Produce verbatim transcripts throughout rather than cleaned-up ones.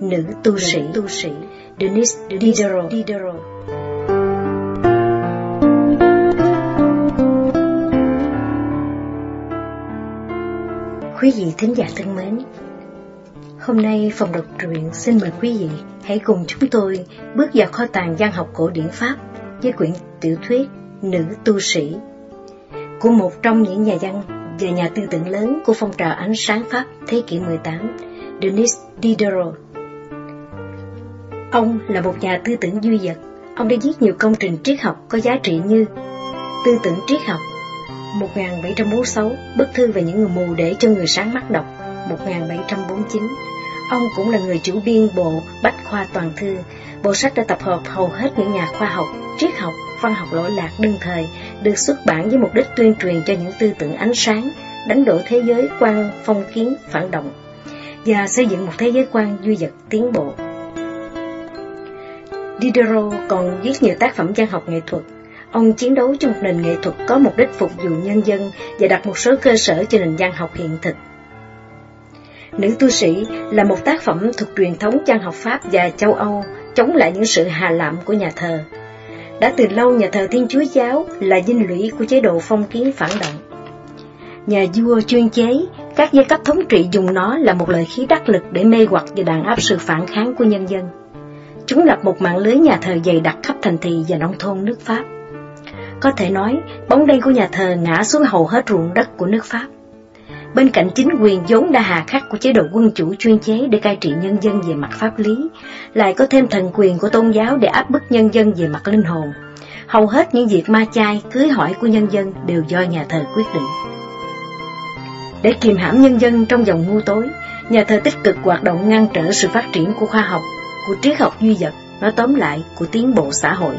nữ tu sĩ, tu sĩ Denise Diderot. Diderot. Quý vị thính giả thân mến, hôm nay phòng đọc truyện xin mời quý vị hãy cùng chúng tôi bước vào kho tàng văn học cổ điển Pháp với quyển tiểu thuyết Nữ tu sĩ của một trong những nhà văn và nhà tư tưởng lớn của phong trào ánh sáng Pháp thế kỷ mười tám, Denis Diderot. Ông là một nhà tư tưởng duy vật. Ông đã viết nhiều công trình triết học có giá trị như Tư tưởng triết học một nghìn bảy trăm bốn mươi sáu, Bức thư về những người mù để cho người sáng mắt đọc một nghìn bảy trăm bốn mươi chín. Ông cũng là người chủ biên bộ Bách khoa toàn thư, bộ sách đã tập hợp hầu hết những nhà khoa học, triết học, văn học lỗi lạc đương thời, được xuất bản với mục đích tuyên truyền cho những tư tưởng ánh sáng, đánh đổ thế giới quan phong kiến phản động và xây dựng một thế giới quan duy vật tiến bộ. Diderot còn viết nhiều tác phẩm văn học nghệ thuật. Ông chiến đấu cho một nền nghệ thuật có mục đích phục vụ nhân dân và đặt một số cơ sở cho nền văn học hiện thực. Nữ tu sĩ là một tác phẩm thuộc truyền thống văn học Pháp và châu Âu, chống lại những sự hà lạm của nhà thờ. Đã từ lâu nhà thờ Thiên Chúa giáo là dinh lũy của chế độ phong kiến phản động. Nhà vua chuyên chế, các giai cấp thống trị dùng nó là một lợi khí đắc lực để mê hoặc và đàn áp sự phản kháng của nhân dân. Chúng lập một mạng lưới nhà thờ dày đặc khắp thành thị và nông thôn nước Pháp. Có thể nói, bóng đen của nhà thờ ngã xuống hầu hết ruộng đất của nước Pháp. Bên cạnh chính quyền vốn đã hà khắc của chế độ quân chủ chuyên chế để cai trị nhân dân về mặt pháp lý, lại có thêm thần quyền của tôn giáo để áp bức nhân dân về mặt linh hồn. Hầu hết những việc ma chay, cưới hỏi của nhân dân đều do nhà thờ quyết định. Để kiềm hãm nhân dân trong vòng ngu tối, nhà thờ tích cực hoạt động ngăn trở sự phát triển của khoa học, của triết học duy vật, nói tóm lại của tiến bộ xã hội.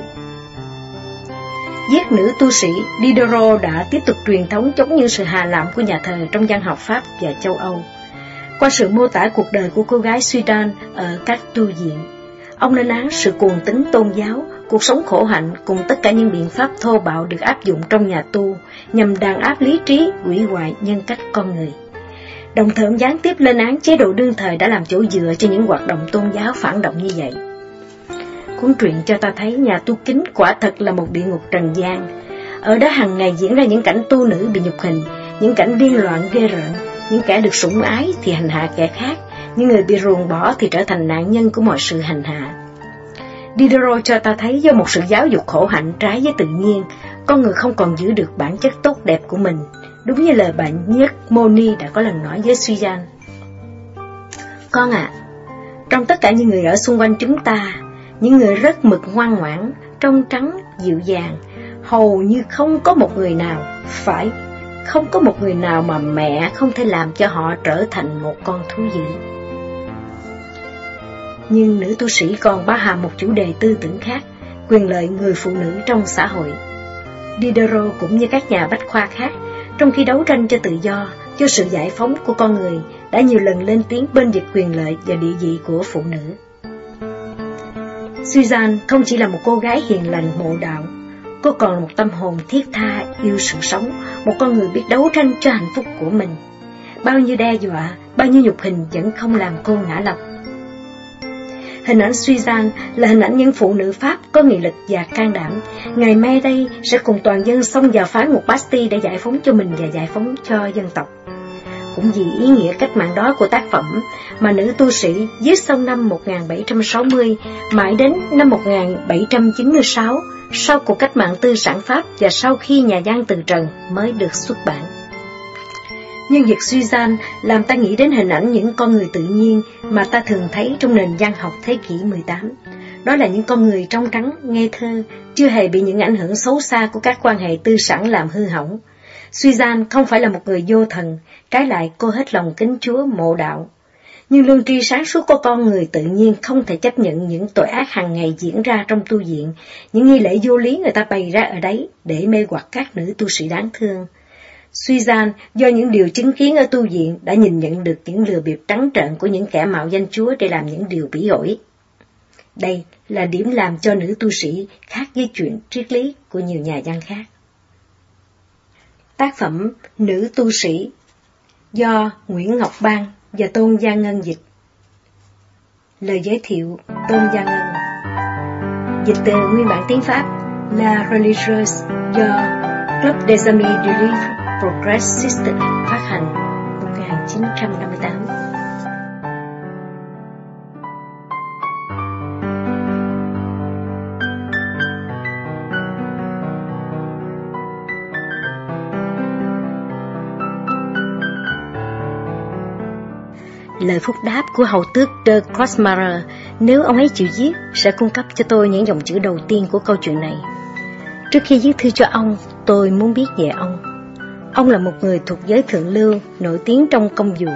Viết Nữ tu sĩ, Diderot đã tiếp tục truyền thống chống những sự hà lạm của nhà thờ trong văn học Pháp và châu Âu. Qua sự mô tả cuộc đời của cô gái Sudan ở các tu viện, ông lên án sự cuồng tín tôn giáo, cuộc sống khổ hạnh cùng tất cả những biện pháp thô bạo được áp dụng trong nhà tu nhằm đàn áp lý trí, hủy hoại nhân cách con người. Đồng thời ông gián tiếp lên án chế độ đương thời đã làm chỗ dựa cho những hoạt động tôn giáo phản động như vậy. Cuốn truyện cho ta thấy nhà tu kính quả thật là một địa ngục trần gian. Ở đó hàng ngày diễn ra những cảnh tu nữ bị nhục hình, những cảnh điên loạn ghê rợn, những kẻ được sủng ái thì hành hạ kẻ khác, những người bị ruồng bỏ thì trở thành nạn nhân của mọi sự hành hạ. Diderot cho ta thấy do một sự giáo dục khổ hạnh trái với tự nhiên, con người không còn giữ được bản chất tốt đẹp của mình, đúng như lời bạn nhất Moni đã có lần nói với Suzanne. Con ạ, à, trong tất cả những người ở xung quanh chúng ta, những người rất mực ngoan ngoãn, trong trắng, dịu dàng, hầu như không có một người nào, phải, không có một người nào mà mẹ không thể làm cho họ trở thành một con thú dữ. Nhưng nữ tu sĩ còn bao hàm một chủ đề tư tưởng khác, quyền lợi người phụ nữ trong xã hội. Diderot cũng như các nhà bách khoa khác, trong khi đấu tranh cho tự do, cho sự giải phóng của con người, đã nhiều lần lên tiếng bên vực quyền lợi và địa vị của phụ nữ. Suzanne không chỉ là một cô gái hiền lành mộ đạo, cô còn là một tâm hồn thiết tha yêu sự sống, một con người biết đấu tranh cho hạnh phúc của mình. Bao nhiêu đe dọa, bao nhiêu nhục hình vẫn không làm cô ngã lòng. Hình ảnh Suzanne là hình ảnh những phụ nữ Pháp có nghị lực và can đảm. Ngày mai đây sẽ cùng toàn dân xông vào phá ngục Bastille để giải phóng cho mình và giải phóng cho dân tộc. Cũng vì ý nghĩa cách mạng đó của tác phẩm mà nữ tu sĩ viết sau năm một nghìn bảy trăm sáu mươi, mãi đến năm một nghìn bảy trăm chín mươi sáu, sau cuộc cách mạng tư sản Pháp và sau khi nhà văn từ trần mới được xuất bản. Nhân vật Suzanne làm ta nghĩ đến hình ảnh những con người tự nhiên mà ta thường thấy trong nền văn học thế kỷ mười tám. Đó là những con người trong trắng, ngây thơ, chưa hề bị những ảnh hưởng xấu xa của các quan hệ tư sản làm hư hỏng. Suzanne không phải là một người vô thần, trái lại cô hết lòng kính Chúa mộ đạo. Nhưng lương tri sáng suốt của con người tự nhiên không thể chấp nhận những tội ác hàng ngày diễn ra trong tu viện, những nghi lễ vô lý người ta bày ra ở đấy để mê hoặc các nữ tu sĩ đáng thương. Suzanne do những điều chứng kiến ở tu viện đã nhìn nhận được những lừa bịp trắng trợn của những kẻ mạo danh Chúa để làm những điều bỉ ổi. Đây là điểm làm cho nữ tu sĩ khác với chuyện triết lý của nhiều nhà văn khác. Tác phẩm Nữ tu sĩ do Nguyễn Ngọc Ban và Tôn Gia Ngân dịch. Lời giới thiệu Tôn Gia Ngân. Dịch từ nguyên bản tiếng Pháp La Religieuse do Club des Amis du Livre Progressiste phát hành một nghìn chín trăm năm mươi tám. Lời phúc đáp của hầu tước de Krozmarer, nếu ông ấy chịu viết, sẽ cung cấp cho tôi những dòng chữ đầu tiên của câu chuyện này. Trước khi viết thư cho ông, tôi muốn biết về ông. Ông là một người thuộc giới thượng lưu, nổi tiếng trong công vụ.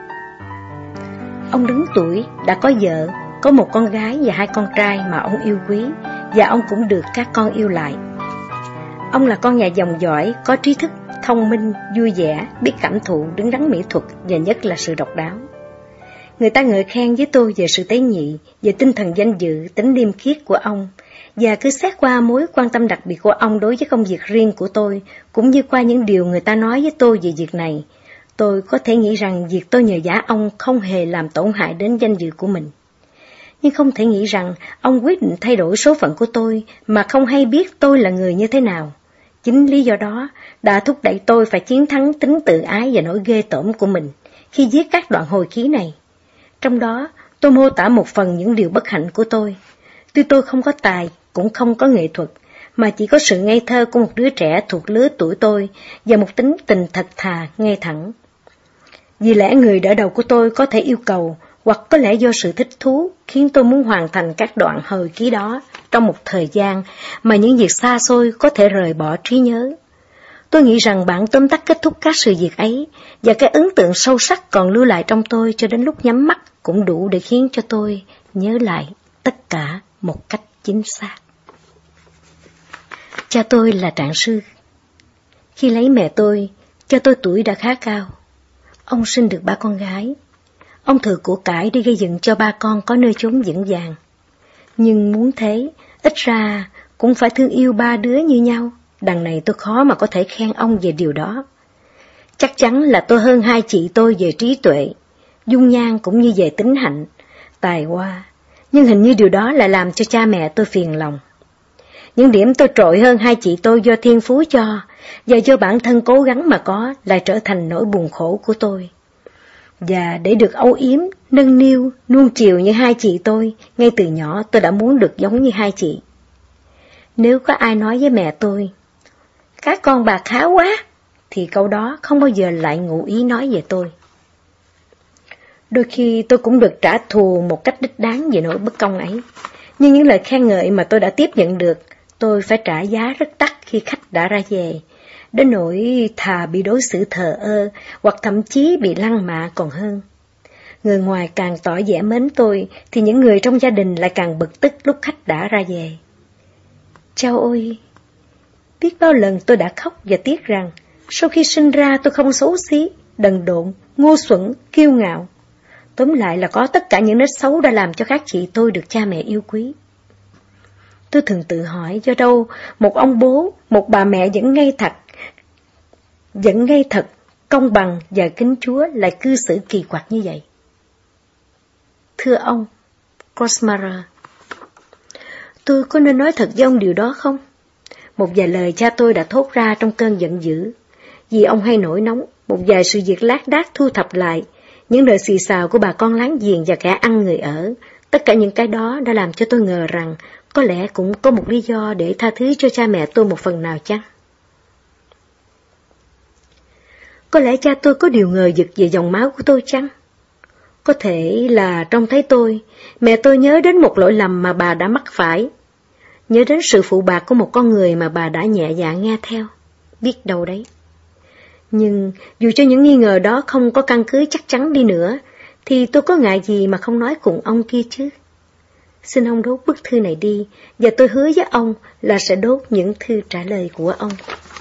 Ông đứng tuổi, đã có vợ, có một con gái và hai con trai mà ông yêu quý, và ông cũng được các con yêu lại. Ông là con nhà dòng giỏi, có trí thức, thông minh, vui vẻ, biết cảm thụ, đứng đắn mỹ thuật và nhất là sự độc đáo. Người ta ngợi khen với tôi về sự tế nhị, về tinh thần danh dự, tính liêm khiết của ông, và cứ xét qua mối quan tâm đặc biệt của ông đối với công việc riêng của tôi, cũng như qua những điều người ta nói với tôi về việc này, tôi có thể nghĩ rằng việc tôi nhờ vả ông không hề làm tổn hại đến danh dự của mình. Nhưng không thể nghĩ rằng ông quyết định thay đổi số phận của tôi mà không hay biết tôi là người như thế nào. Chính lý do đó đã thúc đẩy tôi phải chiến thắng tính tự ái và nỗi ghê tởm của mình khi viết các đoạn hồi ký này. Trong đó, tôi mô tả một phần những điều bất hạnh của tôi. Tuy tôi không có tài, cũng không có nghệ thuật, mà chỉ có sự ngây thơ của một đứa trẻ thuộc lứa tuổi tôi và một tính tình thật thà, ngay thẳng. Vì lẽ người đỡ đầu của tôi có thể yêu cầu, hoặc có lẽ do sự thích thú, khiến tôi muốn hoàn thành các đoạn hồi ký đó trong một thời gian mà những việc xa xôi có thể rời bỏ trí nhớ. Tôi nghĩ rằng bản tóm tắt kết thúc các sự việc ấy, và cái ấn tượng sâu sắc còn lưu lại trong tôi cho đến lúc nhắm mắt cũng đủ để khiến cho tôi nhớ lại tất cả một cách chính xác. Cha tôi là trạng sư. Khi lấy mẹ tôi, cha tôi tuổi đã khá cao. Ông sinh được ba con gái. Ông thừa của cải đi gây dựng cho ba con có nơi chốn vững vàng. Nhưng muốn thế, ít ra cũng phải thương yêu ba đứa như nhau. Đằng này tôi khó mà có thể khen ông về điều đó. Chắc chắn là tôi hơn hai chị tôi về trí tuệ, dung nhan cũng như về tính hạnh, tài hoa. Nhưng hình như điều đó lại làm cho cha mẹ tôi phiền lòng. Những điểm tôi trội hơn hai chị tôi do thiên phú cho, và do bản thân cố gắng mà có, lại trở thành nỗi buồn khổ của tôi. Và để được âu yếm, nâng niu, nuông chiều như hai chị tôi, ngay từ nhỏ tôi đã muốn được giống như hai chị. Nếu có ai nói với mẹ tôi, các con bà khá quá, thì câu đó không bao giờ lại ngụ ý nói về tôi. Đôi khi tôi cũng được trả thù một cách đích đáng về nỗi bất công ấy, nhưng những lời khen ngợi mà tôi đã tiếp nhận được, tôi phải trả giá rất đắt khi khách đã ra về, đến nỗi thà bị đối xử thờ ơ, hoặc thậm chí bị lăng mạ còn hơn. Người ngoài càng tỏ vẻ mến tôi, thì những người trong gia đình lại càng bực tức lúc khách đã ra về. Chao ôi! Biết bao lần tôi đã khóc và tiếc rằng, sau khi sinh ra tôi không xấu xí, đần độn, ngu xuẩn, kiêu ngạo. Tóm lại là có tất cả những nết xấu đã làm cho các chị tôi được cha mẹ yêu quý. Tôi thường tự hỏi do đâu một ông bố, một bà mẹ vẫn ngây thật, vẫn ngây thật, công bằng và kính Chúa lại cư xử kỳ quặc như vậy. Thưa ông, Krozmarer, tôi có nên nói thật với ông điều đó không? Một vài lời cha tôi đã thốt ra trong cơn giận dữ. Vì ông hay nổi nóng, một vài sự việc lác đác thu thập lại, những lời xì xào của bà con láng giềng và kẻ ăn người ở, tất cả những cái đó đã làm cho tôi ngờ rằng có lẽ cũng có một lý do để tha thứ cho cha mẹ tôi một phần nào chăng? Có lẽ cha tôi có điều ngờ vực về dòng máu của tôi chăng? Có thể là trông thấy tôi, mẹ tôi nhớ đến một lỗi lầm mà bà đã mắc phải, nhớ đến sự phụ bạc của một con người mà bà đã nhẹ dạ nghe theo, biết đâu đấy. Nhưng dù cho những nghi ngờ đó không có căn cứ chắc chắn đi nữa, thì tôi có ngại gì mà không nói cùng ông kia chứ. Xin ông đốt bức thư này đi, và tôi hứa với ông là sẽ đốt những thư trả lời của ông.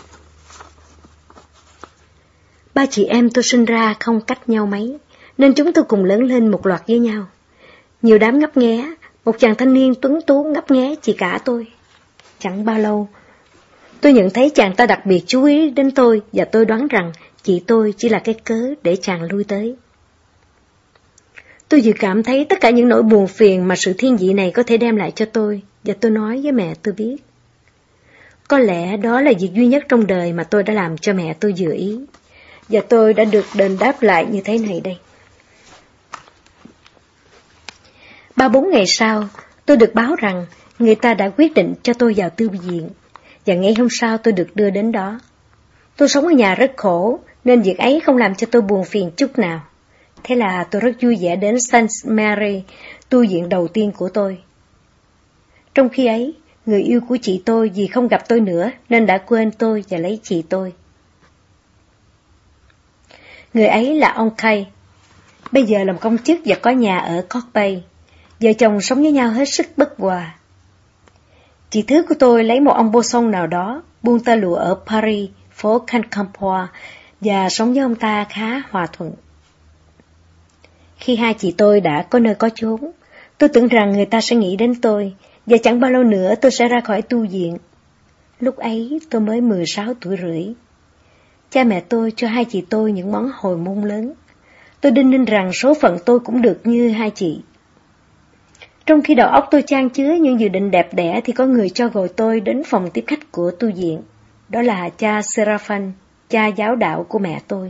Ba chị em tôi sinh ra không cách nhau mấy, nên chúng tôi cùng lớn lên một loạt với nhau. Nhiều đám ngấp nghé, một chàng thanh niên tuấn tú ngấp nghé chị cả tôi. Chẳng bao lâu, tôi nhận thấy chàng ta đặc biệt chú ý đến tôi, và tôi đoán rằng chị tôi chỉ là cái cớ để chàng lui tới. Tôi dự cảm thấy tất cả những nỗi buồn phiền mà sự thiên vị này có thể đem lại cho tôi, và tôi nói với mẹ tôi biết. Có lẽ đó là việc duy nhất trong đời mà tôi đã làm cho mẹ tôi vừa ý, và tôi đã được đền đáp lại như thế này đây. Ba bốn ngày sau, tôi được báo rằng người ta đã quyết định cho tôi vào tư viện, và ngay hôm sau tôi được đưa đến đó. Tôi sống ở nhà rất khổ, nên việc ấy không làm cho tôi buồn phiền chút nào. Thế là tôi rất vui vẻ đến Saint Mary, tu viện đầu tiên của tôi. Trong khi ấy, người yêu của chị tôi vì không gặp tôi nữa nên đã quên tôi và lấy chị tôi. Người ấy là ông Kay, bây giờ làm công chức và có nhà ở Cork Bay. Vợ chồng sống với nhau hết sức bất hòa. Chị thứ của tôi lấy một ông bô sông nào đó, buôn tơ lụa ở Paris, phố Quincampoix, và sống với ông ta khá hòa thuận. Khi hai chị tôi đã có nơi có chốn, tôi tưởng rằng người ta sẽ nghĩ đến tôi, và chẳng bao lâu nữa tôi sẽ ra khỏi tu viện. Lúc ấy tôi mới mười sáu tuổi rưỡi. Cha mẹ tôi cho hai chị tôi những món hồi môn lớn. Tôi đinh ninh rằng số phận tôi cũng được như hai chị. Trong khi đầu óc tôi chan chứa những dự định đẹp đẽ thì có người cho gọi tôi đến phòng tiếp khách của tu viện. Đó là cha Seraphim, cha giáo đạo của mẹ tôi.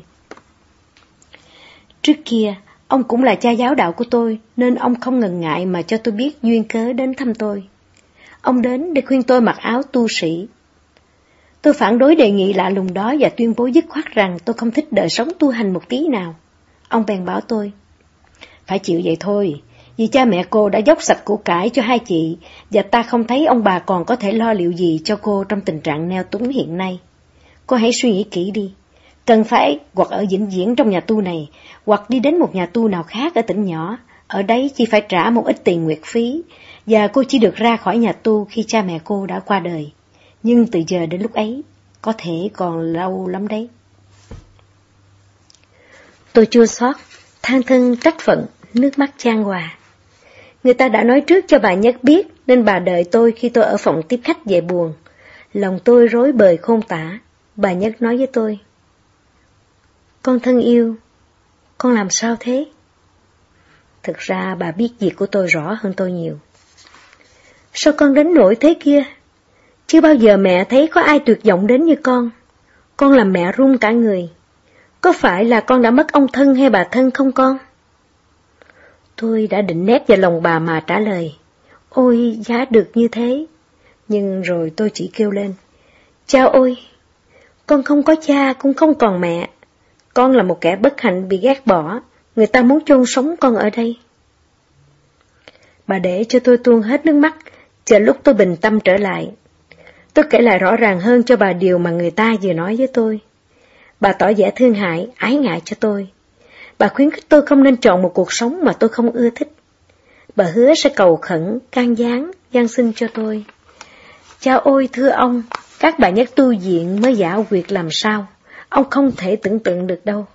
Trước kia, ông cũng là cha giáo đạo của tôi, nên ông không ngần ngại mà cho tôi biết duyên cớ đến thăm tôi. Ông đến để khuyên tôi mặc áo tu sĩ. Tôi phản đối đề nghị lạ lùng đó và tuyên bố dứt khoát rằng tôi không thích đời sống tu hành một tí nào. Ông bèn bảo tôi, phải chịu vậy thôi, vì cha mẹ cô đã dốc sạch của cải cho hai chị, và ta không thấy ông bà còn có thể lo liệu gì cho cô trong tình trạng neo túng hiện nay. Cô hãy suy nghĩ kỹ đi, cần phải hoặc ở vĩnh viễn trong nhà tu này, hoặc đi đến một nhà tu nào khác ở tỉnh nhỏ, ở đấy chỉ phải trả một ít tiền nguyệt phí, và cô chỉ được ra khỏi nhà tu khi cha mẹ cô đã qua đời. Nhưng từ giờ đến lúc ấy, có thể còn lâu lắm đấy. Tôi chua xót, than thân trách phận, nước mắt chan hòa. Người ta đã nói trước cho bà Nhất biết, nên bà đợi tôi khi tôi ở phòng tiếp khách về buồn. Lòng tôi rối bời khôn tả. Bà Nhất nói với tôi, con thân yêu, con làm sao thế? Thực ra bà biết việc của tôi rõ hơn tôi nhiều. Sao con đến nỗi thế kia? Chưa bao giờ mẹ thấy có ai tuyệt vọng đến như con. Con làm mẹ run cả người. Có phải là con đã mất ông thân hay bà thân không con? Tôi đã định nép vào lòng bà mà trả lời, ôi giá được như thế. Nhưng rồi tôi chỉ kêu lên, cha ôi, con không có cha cũng không còn mẹ. Con là một kẻ bất hạnh bị ghét bỏ, người ta muốn chôn sống con ở đây. Bà để cho tôi tuôn hết nước mắt, chờ lúc tôi bình tâm trở lại. Tôi kể lại rõ ràng hơn cho bà điều mà người ta vừa nói với tôi. Bà tỏ vẻ thương hại, ái ngại cho tôi. Bà khuyến khích tôi không nên chọn một cuộc sống mà tôi không ưa thích. Bà hứa sẽ cầu khẩn, can gián, van xin cho tôi. Cha ôi thưa ông, các bà Nhất tu viện mới giả quyệt làm sao, ông không thể tưởng tượng được đâu.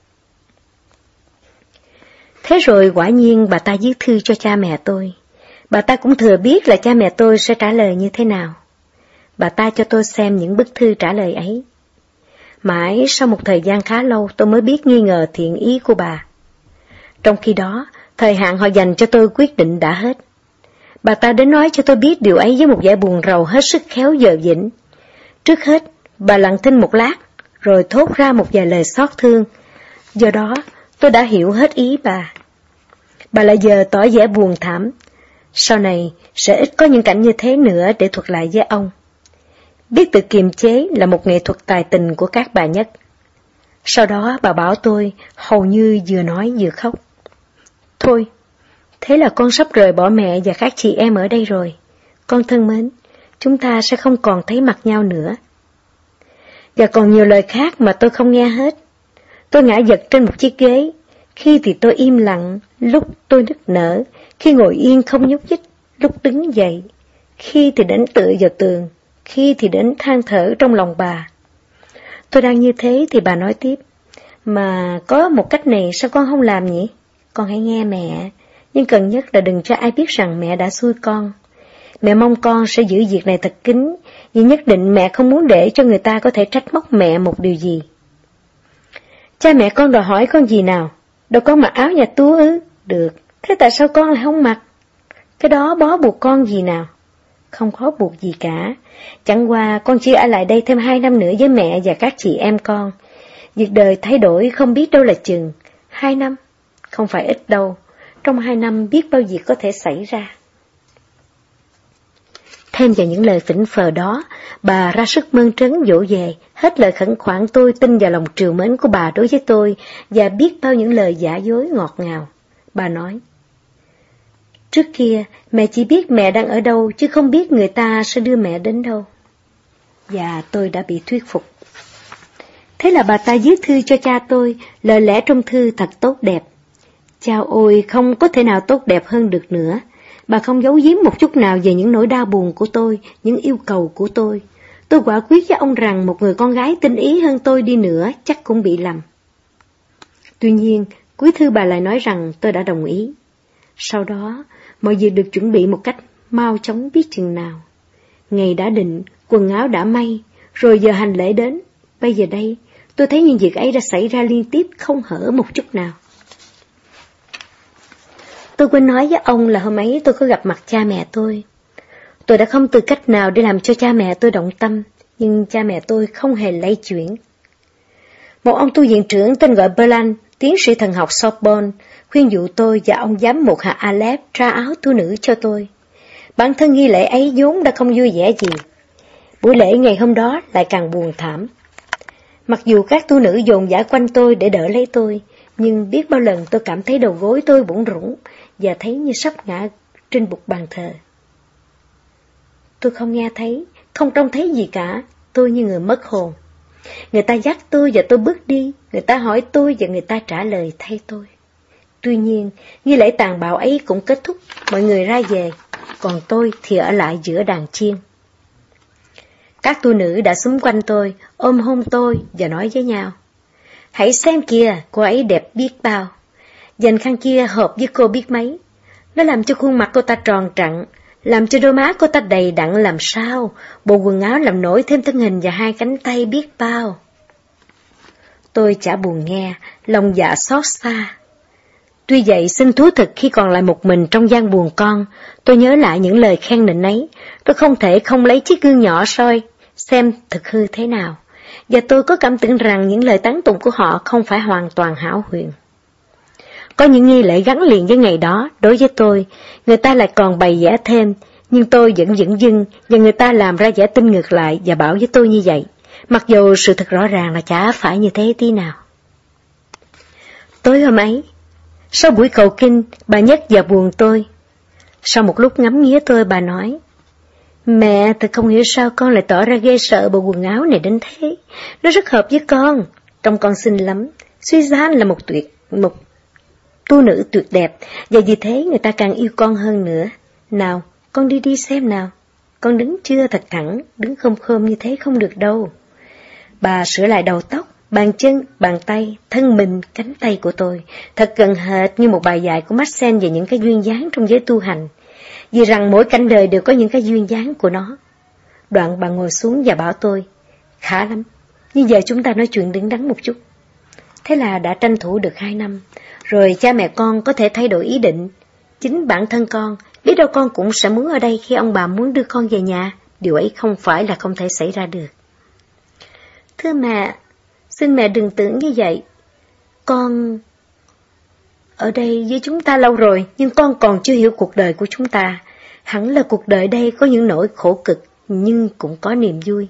Thế rồi quả nhiên bà ta viết thư cho cha mẹ tôi. Bà ta cũng thừa biết là cha mẹ tôi sẽ trả lời như thế nào. Bà ta cho tôi xem những bức thư trả lời ấy. Mãi sau một thời gian khá lâu tôi mới biết nghi ngờ thiện ý của bà. Trong khi đó, thời hạn họ dành cho tôi quyết định đã hết. Bà ta đến nói cho tôi biết điều ấy với một vẻ buồn rầu hết sức khéo giờ dĩnh. Trước hết, bà lặng thinh một lát, rồi thốt ra một vài lời xót thương. Do đó, tôi đã hiểu hết ý bà. Bà lại giờ tỏ vẻ buồn thảm. Sau này, sẽ ít có những cảnh như thế nữa để thuật lại với ông. Biết tự kiềm chế là một nghệ thuật tài tình của các bà Nhất. Sau đó bà bảo tôi hầu như vừa nói vừa khóc. Thôi, thế là con sắp rời bỏ mẹ và các chị em ở đây rồi. Con thân mến, chúng ta sẽ không còn thấy mặt nhau nữa. Và còn nhiều lời khác mà tôi không nghe hết. Tôi ngã giật trên một chiếc ghế. Khi thì tôi im lặng, lúc tôi nức nở, khi ngồi yên không nhúc nhích, lúc đứng dậy. Khi thì đến tựa vào tường, khi thì đến than thở trong lòng bà. Tôi đang như thế thì bà nói tiếp, mà có một cách này sao con không làm nhỉ? Con hãy nghe mẹ, nhưng cần nhất là đừng cho ai biết rằng mẹ đã xui con. Mẹ mong con sẽ giữ việc này thật kín, vì nhất định mẹ không muốn để cho người ta có thể trách móc mẹ một điều gì. Cha mẹ con đòi hỏi con gì nào? Đâu có mặc áo nhà tú ư? Được, thế tại sao con lại không mặc? Cái đó bó buộc con gì nào? Không có buộc gì cả, chẳng qua con chỉ ở lại đây thêm hai năm nữa với mẹ và các chị em con. Việc đời thay đổi không biết đâu là chừng. Hai năm, không phải ít đâu, trong hai năm biết bao việc có thể xảy ra. Thêm vào những lời phỉnh phờ đó, bà ra sức mơn trớn dỗ về, hết lời khẩn khoản tôi tin vào lòng trìu mến của bà đối với tôi, và biết bao những lời giả dối ngọt ngào. Bà nói, trước kia mẹ chỉ biết mẹ đang ở đâu, chứ không biết người ta sẽ đưa mẹ đến đâu. Và tôi đã bị thuyết phục. Thế là bà ta viết thư cho cha tôi, lời lẽ trong thư thật tốt đẹp. Chao ôi, không có thể nào tốt đẹp hơn được nữa. Bà không giấu giếm một chút nào về những nỗi đau buồn của tôi, những yêu cầu của tôi. Tôi quả quyết với ông rằng một người con gái tinh ý hơn tôi đi nữa chắc cũng bị lầm. Tuy nhiên, cuối thư bà lại nói rằng tôi đã đồng ý. Sau đó, mọi việc được chuẩn bị một cách mau chóng biết chừng nào. Ngày đã định, quần áo đã may, rồi giờ hành lễ đến. Bây giờ đây, tôi thấy những việc ấy đã xảy ra liên tiếp không hở một chút nào. Tôi quên nói với ông là hôm ấy tôi có gặp mặt cha mẹ tôi. Tôi đã không từ cách nào để làm cho cha mẹ tôi động tâm, nhưng cha mẹ tôi không hề lay chuyển. Một ông tu viện trưởng tên gọi Berlan, tiến sĩ thần học Sorbonne, khuyên dụ tôi và ông giám mục hạt Aleph tra áo tu nữ cho tôi. Bản thân nghi lễ ấy vốn đã không vui vẻ gì. Buổi lễ ngày hôm đó lại càng buồn thảm. Mặc dù các tu nữ dồn dã quanh tôi để đỡ lấy tôi, nhưng biết bao lần tôi cảm thấy đầu gối tôi bủn rủn và thấy như sắp ngã trên bục bàn thờ. Tôi không nghe thấy, không trông thấy gì cả, tôi như người mất hồn. Người ta dắt tôi và tôi bước đi, người ta hỏi tôi và người ta trả lời thay tôi. Tuy nhiên, nghi lễ tàn bạo ấy cũng kết thúc, mọi người ra về, còn tôi thì ở lại giữa đàn chiên. Các tu nữ đã xúm quanh tôi, ôm hôn tôi và nói với nhau. Hãy xem kìa, cô ấy đẹp biết bao. Dành khăn kia hợp với cô biết mấy. Nó làm cho khuôn mặt cô ta tròn trặn, làm cho đôi má cô ta đầy đặn làm sao. Bộ quần áo làm nổi thêm thân hình và hai cánh tay biết bao. Tôi chả buồn nghe, lòng dạ xót xa. Tuy vậy, xin thú thực khi còn lại một mình trong gian buồn con, tôi nhớ lại những lời khen nịnh ấy. Tôi không thể không lấy chiếc gương nhỏ soi, xem thực hư thế nào. Và tôi có cảm tưởng rằng những lời tán tụng của họ không phải hoàn toàn hão huyền. Có những nghi lễ gắn liền với ngày đó, đối với tôi, người ta lại còn bày vẽ thêm, nhưng tôi vẫn dửng dưng, và người ta làm ra vẻ tin ngược lại và bảo với tôi như vậy, mặc dù sự thật rõ ràng là chả phải như thế tí nào. Tối hôm ấy, sau buổi cầu kinh, bà nhắc vào buồn tôi. Sau một lúc ngắm nghía tôi, bà nói, mẹ, thật không hiểu sao con lại tỏ ra ghê sợ bộ quần áo này đến thế. Nó rất hợp với con, trông con xinh lắm. Suzanne là một tuyệt, một tu nữ tuyệt đẹp, và vì thế người ta càng yêu con hơn nữa. Nào, con đi đi xem nào. Con đứng chưa thật thẳng, đứng khom khom như thế không được đâu. Bà sửa lại đầu tóc, bàn chân, bàn tay, thân mình, cánh tay của tôi, thật gần hệt như một bài dạy của Marcel về những cái duyên dáng trong giới tu hành, vì rằng mỗi cảnh đời đều có những cái duyên dáng của nó. Đoạn bà ngồi xuống và bảo tôi, khá lắm, nhưng giờ chúng ta nói chuyện đứng đắn một chút. Thế là đã tranh thủ được hai năm, rồi cha mẹ con có thể thay đổi ý định. Chính bản thân con, biết đâu con cũng sẽ muốn ở đây khi ông bà muốn đưa con về nhà, điều ấy không phải là không thể xảy ra được. Thưa mẹ, xin mẹ đừng tưởng như vậy. Con ở đây với chúng ta lâu rồi, nhưng con còn chưa hiểu cuộc đời của chúng ta. Hẳn là cuộc đời đây có những nỗi khổ cực, nhưng cũng có niềm vui.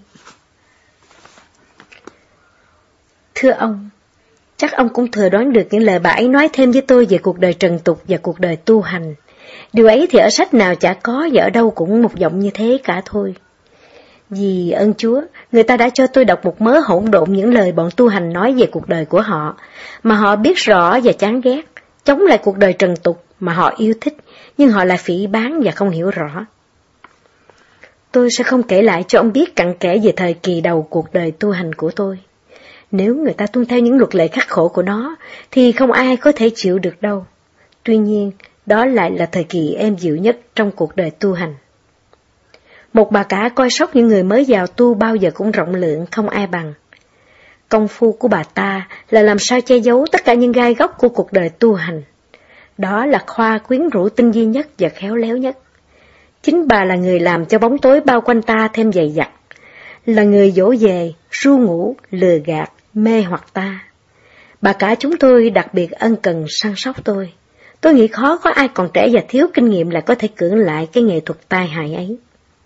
Thưa ông, chắc ông cũng thừa đoán được những lời bà ấy nói thêm với tôi về cuộc đời trần tục và cuộc đời tu hành. Điều ấy thì ở sách nào chả có, và ở đâu cũng một giọng như thế cả thôi. Vì ơn Chúa, người ta đã cho tôi đọc một mớ hỗn độn những lời bọn tu hành nói về cuộc đời của họ, mà họ biết rõ và chán ghét, chống lại cuộc đời trần tục mà họ yêu thích, nhưng họ lại phỉ báng và không hiểu rõ. Tôi sẽ không kể lại cho ông biết cặn kẽ về thời kỳ đầu cuộc đời tu hành của tôi. Nếu người ta tuân theo những luật lệ khắc khổ của nó, thì không ai có thể chịu được đâu. Tuy nhiên, đó lại là thời kỳ êm dịu nhất trong cuộc đời tu hành. Một bà cả coi sóc những người mới vào tu bao giờ cũng rộng lượng, không ai bằng. Công phu của bà ta là làm sao che giấu tất cả những gai góc của cuộc đời tu hành. Đó là khoa quyến rũ tinh vi nhất và khéo léo nhất. Chính bà là người làm cho bóng tối bao quanh ta thêm dày dặt, là người dỗ về, ru ngủ, lừa gạt, mê hoặc ta. Bà cả chúng tôi đặc biệt ân cần săn sóc tôi. Tôi nghĩ khó có ai còn trẻ và thiếu kinh nghiệm là có thể cưỡng lại cái nghệ thuật tai hại ấy.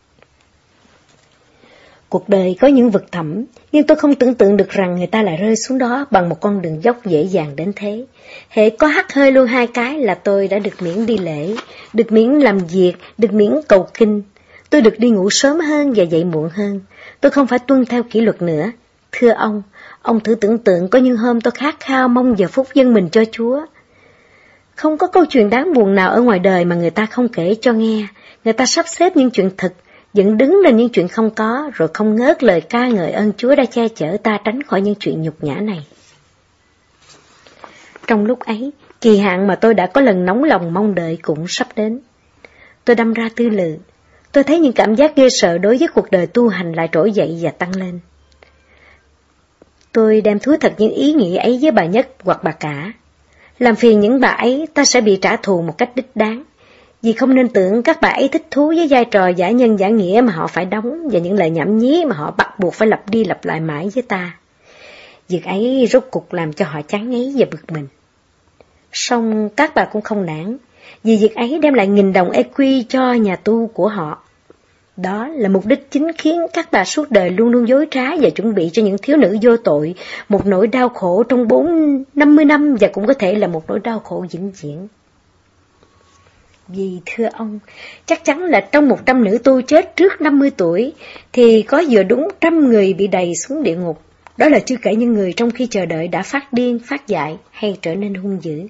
Cuộc đời có những vực thẳm, nhưng tôi không tưởng tượng được rằng người ta lại rơi xuống đó bằng một con đường dốc dễ dàng đến thế. Hễ có hắt hơi luôn hai cái là tôi đã được miễn đi lễ, được miễn làm việc, được miễn cầu kinh. Tôi được đi ngủ sớm hơn và dậy muộn hơn. Tôi không phải tuân theo kỷ luật nữa. Thưa ông, ông thử tưởng tượng có những hôm tôi khát khao mong giờ phút dâng mình cho Chúa. Không có câu chuyện đáng buồn nào ở ngoài đời mà người ta không kể cho nghe. Người ta sắp xếp những chuyện thực, dựng đứng lên những chuyện không có, rồi không ngớt lời ca ngợi ơn Chúa đã che chở ta tránh khỏi những chuyện nhục nhã này. Trong lúc ấy, kỳ hạn mà tôi đã có lần nóng lòng mong đợi cũng sắp đến. Tôi đâm ra tư lự. Tôi thấy những cảm giác ghê sợ đối với cuộc đời tu hành lại trỗi dậy và tăng lên. Tôi đem thú thật những ý nghĩ ấy với bà Nhất hoặc bà cả. Làm phiền những bà ấy, ta sẽ bị trả thù một cách đích đáng. Vì không nên tưởng các bà ấy thích thú với vai trò giả nhân giả nghĩa mà họ phải đóng và những lời nhảm nhí mà họ bắt buộc phải lặp đi lặp lại mãi với ta. Việc ấy rốt cục làm cho họ chán ngấy và bực mình. Song các bà cũng không nản, vì việc ấy đem lại nghìn đồng e quy cho nhà tu của họ. Đó là mục đích chính khiến các bà suốt đời luôn luôn dối trá và chuẩn bị cho những thiếu nữ vô tội một nỗi đau khổ trong bốn năm mươi năm và cũng có thể là một nỗi đau khổ vĩnh viễn. Vì thưa ông, chắc chắn là trong một trăm nữ tu chết trước năm mươi tuổi thì có vừa đúng trăm người bị đày xuống địa ngục. Đó là chưa kể những người trong khi chờ đợi đã phát điên, phát dại hay trở nên hung dữ.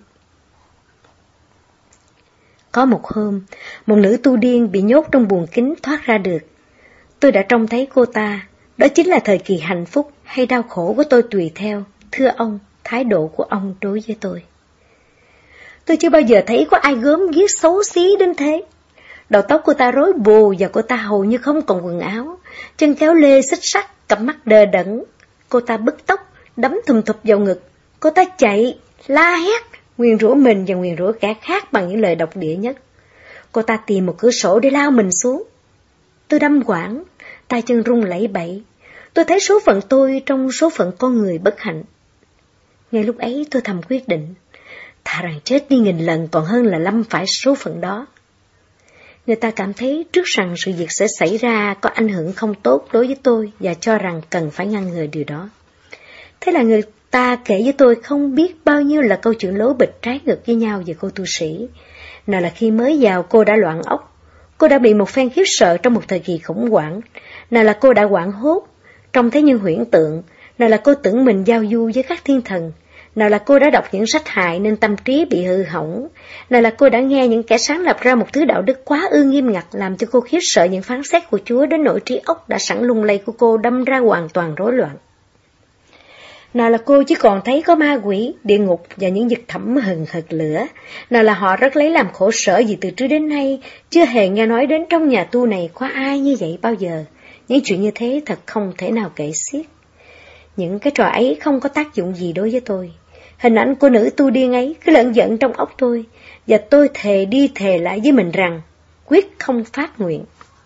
Có một hôm, một nữ tu điên bị nhốt trong buồng kính thoát ra được. Tôi đã trông thấy cô ta, đó chính là thời kỳ hạnh phúc hay đau khổ của tôi tùy theo, thưa ông, thái độ của ông đối với tôi. Tôi chưa bao giờ thấy có ai gớm ghiếc xấu xí đến thế. Đầu tóc cô ta rối bù và cô ta hầu như không còn quần áo, chân kéo lê xích sắt, cặp mắt đờ đẫn. Cô ta bứt tóc, đấm thùm thụp vào ngực. Cô ta chạy, la hét, nguyền rủa mình và nguyền rủa kẻ khác bằng những lời độc địa nhất. Cô ta tìm một cửa sổ để lao mình xuống. Tôi đâm quảng, tay chân run lẩy bẩy. Tôi thấy số phận tôi trong số phận con người bất hạnh. Ngay lúc ấy tôi thầm quyết định, thà rằng chết đi nghìn lần còn hơn là lâm phải số phận đó. Người ta cảm thấy trước rằng sự việc sẽ xảy ra có ảnh hưởng không tốt đối với tôi và cho rằng cần phải ngăn ngừa điều đó. Thế là người ta kể với tôi không biết bao nhiêu là câu chuyện lố bịch trái ngược với nhau về cô tu sĩ. Nào là khi mới vào cô đã loạn óc, cô đã bị một phen khiếp sợ trong một thời kỳ khủng hoảng. Nào là cô đã hoảng hốt, trông thấy những huyễn tượng. Nào là cô tưởng mình giao du với các thiên thần. Nào là cô đã đọc những sách hại nên tâm trí bị hư hỏng. Nào là cô đã nghe những kẻ sáng lập ra một thứ đạo đức quá ư nghiêm ngặt làm cho cô khiếp sợ những phán xét của Chúa đến nỗi trí óc đã sẵn lung lay của cô đâm ra hoàn toàn rối loạn. Nào là cô chỉ còn thấy có ma quỷ, địa ngục và những vực thẳm hừng hực lửa. Nào là họ rất lấy làm khổ sở vì từ trước đến nay chưa hề nghe nói đến trong nhà tu này có ai như vậy bao giờ. Những chuyện như thế thật không thể nào kể xiết. Những cái trò ấy không có tác dụng gì đối với tôi. Hình ảnh của nữ tu điên ấy cứ lẫn giận trong óc tôi, và tôi thề đi thề lại với mình rằng quyết không phát nguyện.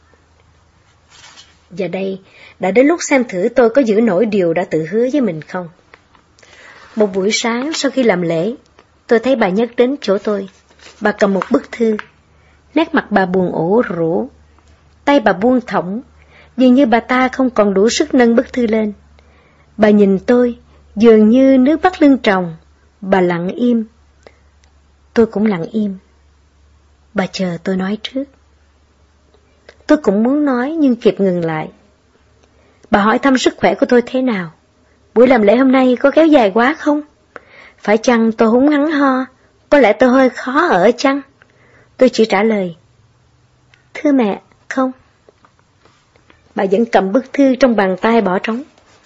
Và đây đã đến lúc xem thử tôi có giữ nổi điều đã tự hứa với mình không. Một buổi sáng sau khi làm lễ, tôi thấy bà Nhất đến chỗ tôi. Bà cầm một bức thư. Nét mặt bà buồn ủ rũ, tay bà buông thõng, dường như bà ta không còn đủ sức nâng bức thư lên. Bà nhìn tôi, dường như nước bắt lưng tròng. Bà lặng im. Tôi cũng lặng im. Bà chờ tôi nói trước. Tôi cũng muốn nói nhưng kịp ngừng lại. Bà hỏi thăm sức khỏe của tôi thế nào. Buổi làm lễ hôm nay có kéo dài quá không? Phải chăng tôi húng hắng ho? Có lẽ tôi hơi khó ở chăng? Tôi chỉ trả lời, thưa mẹ, không. Bà vẫn cầm bức thư trong bàn tay bỏ trống.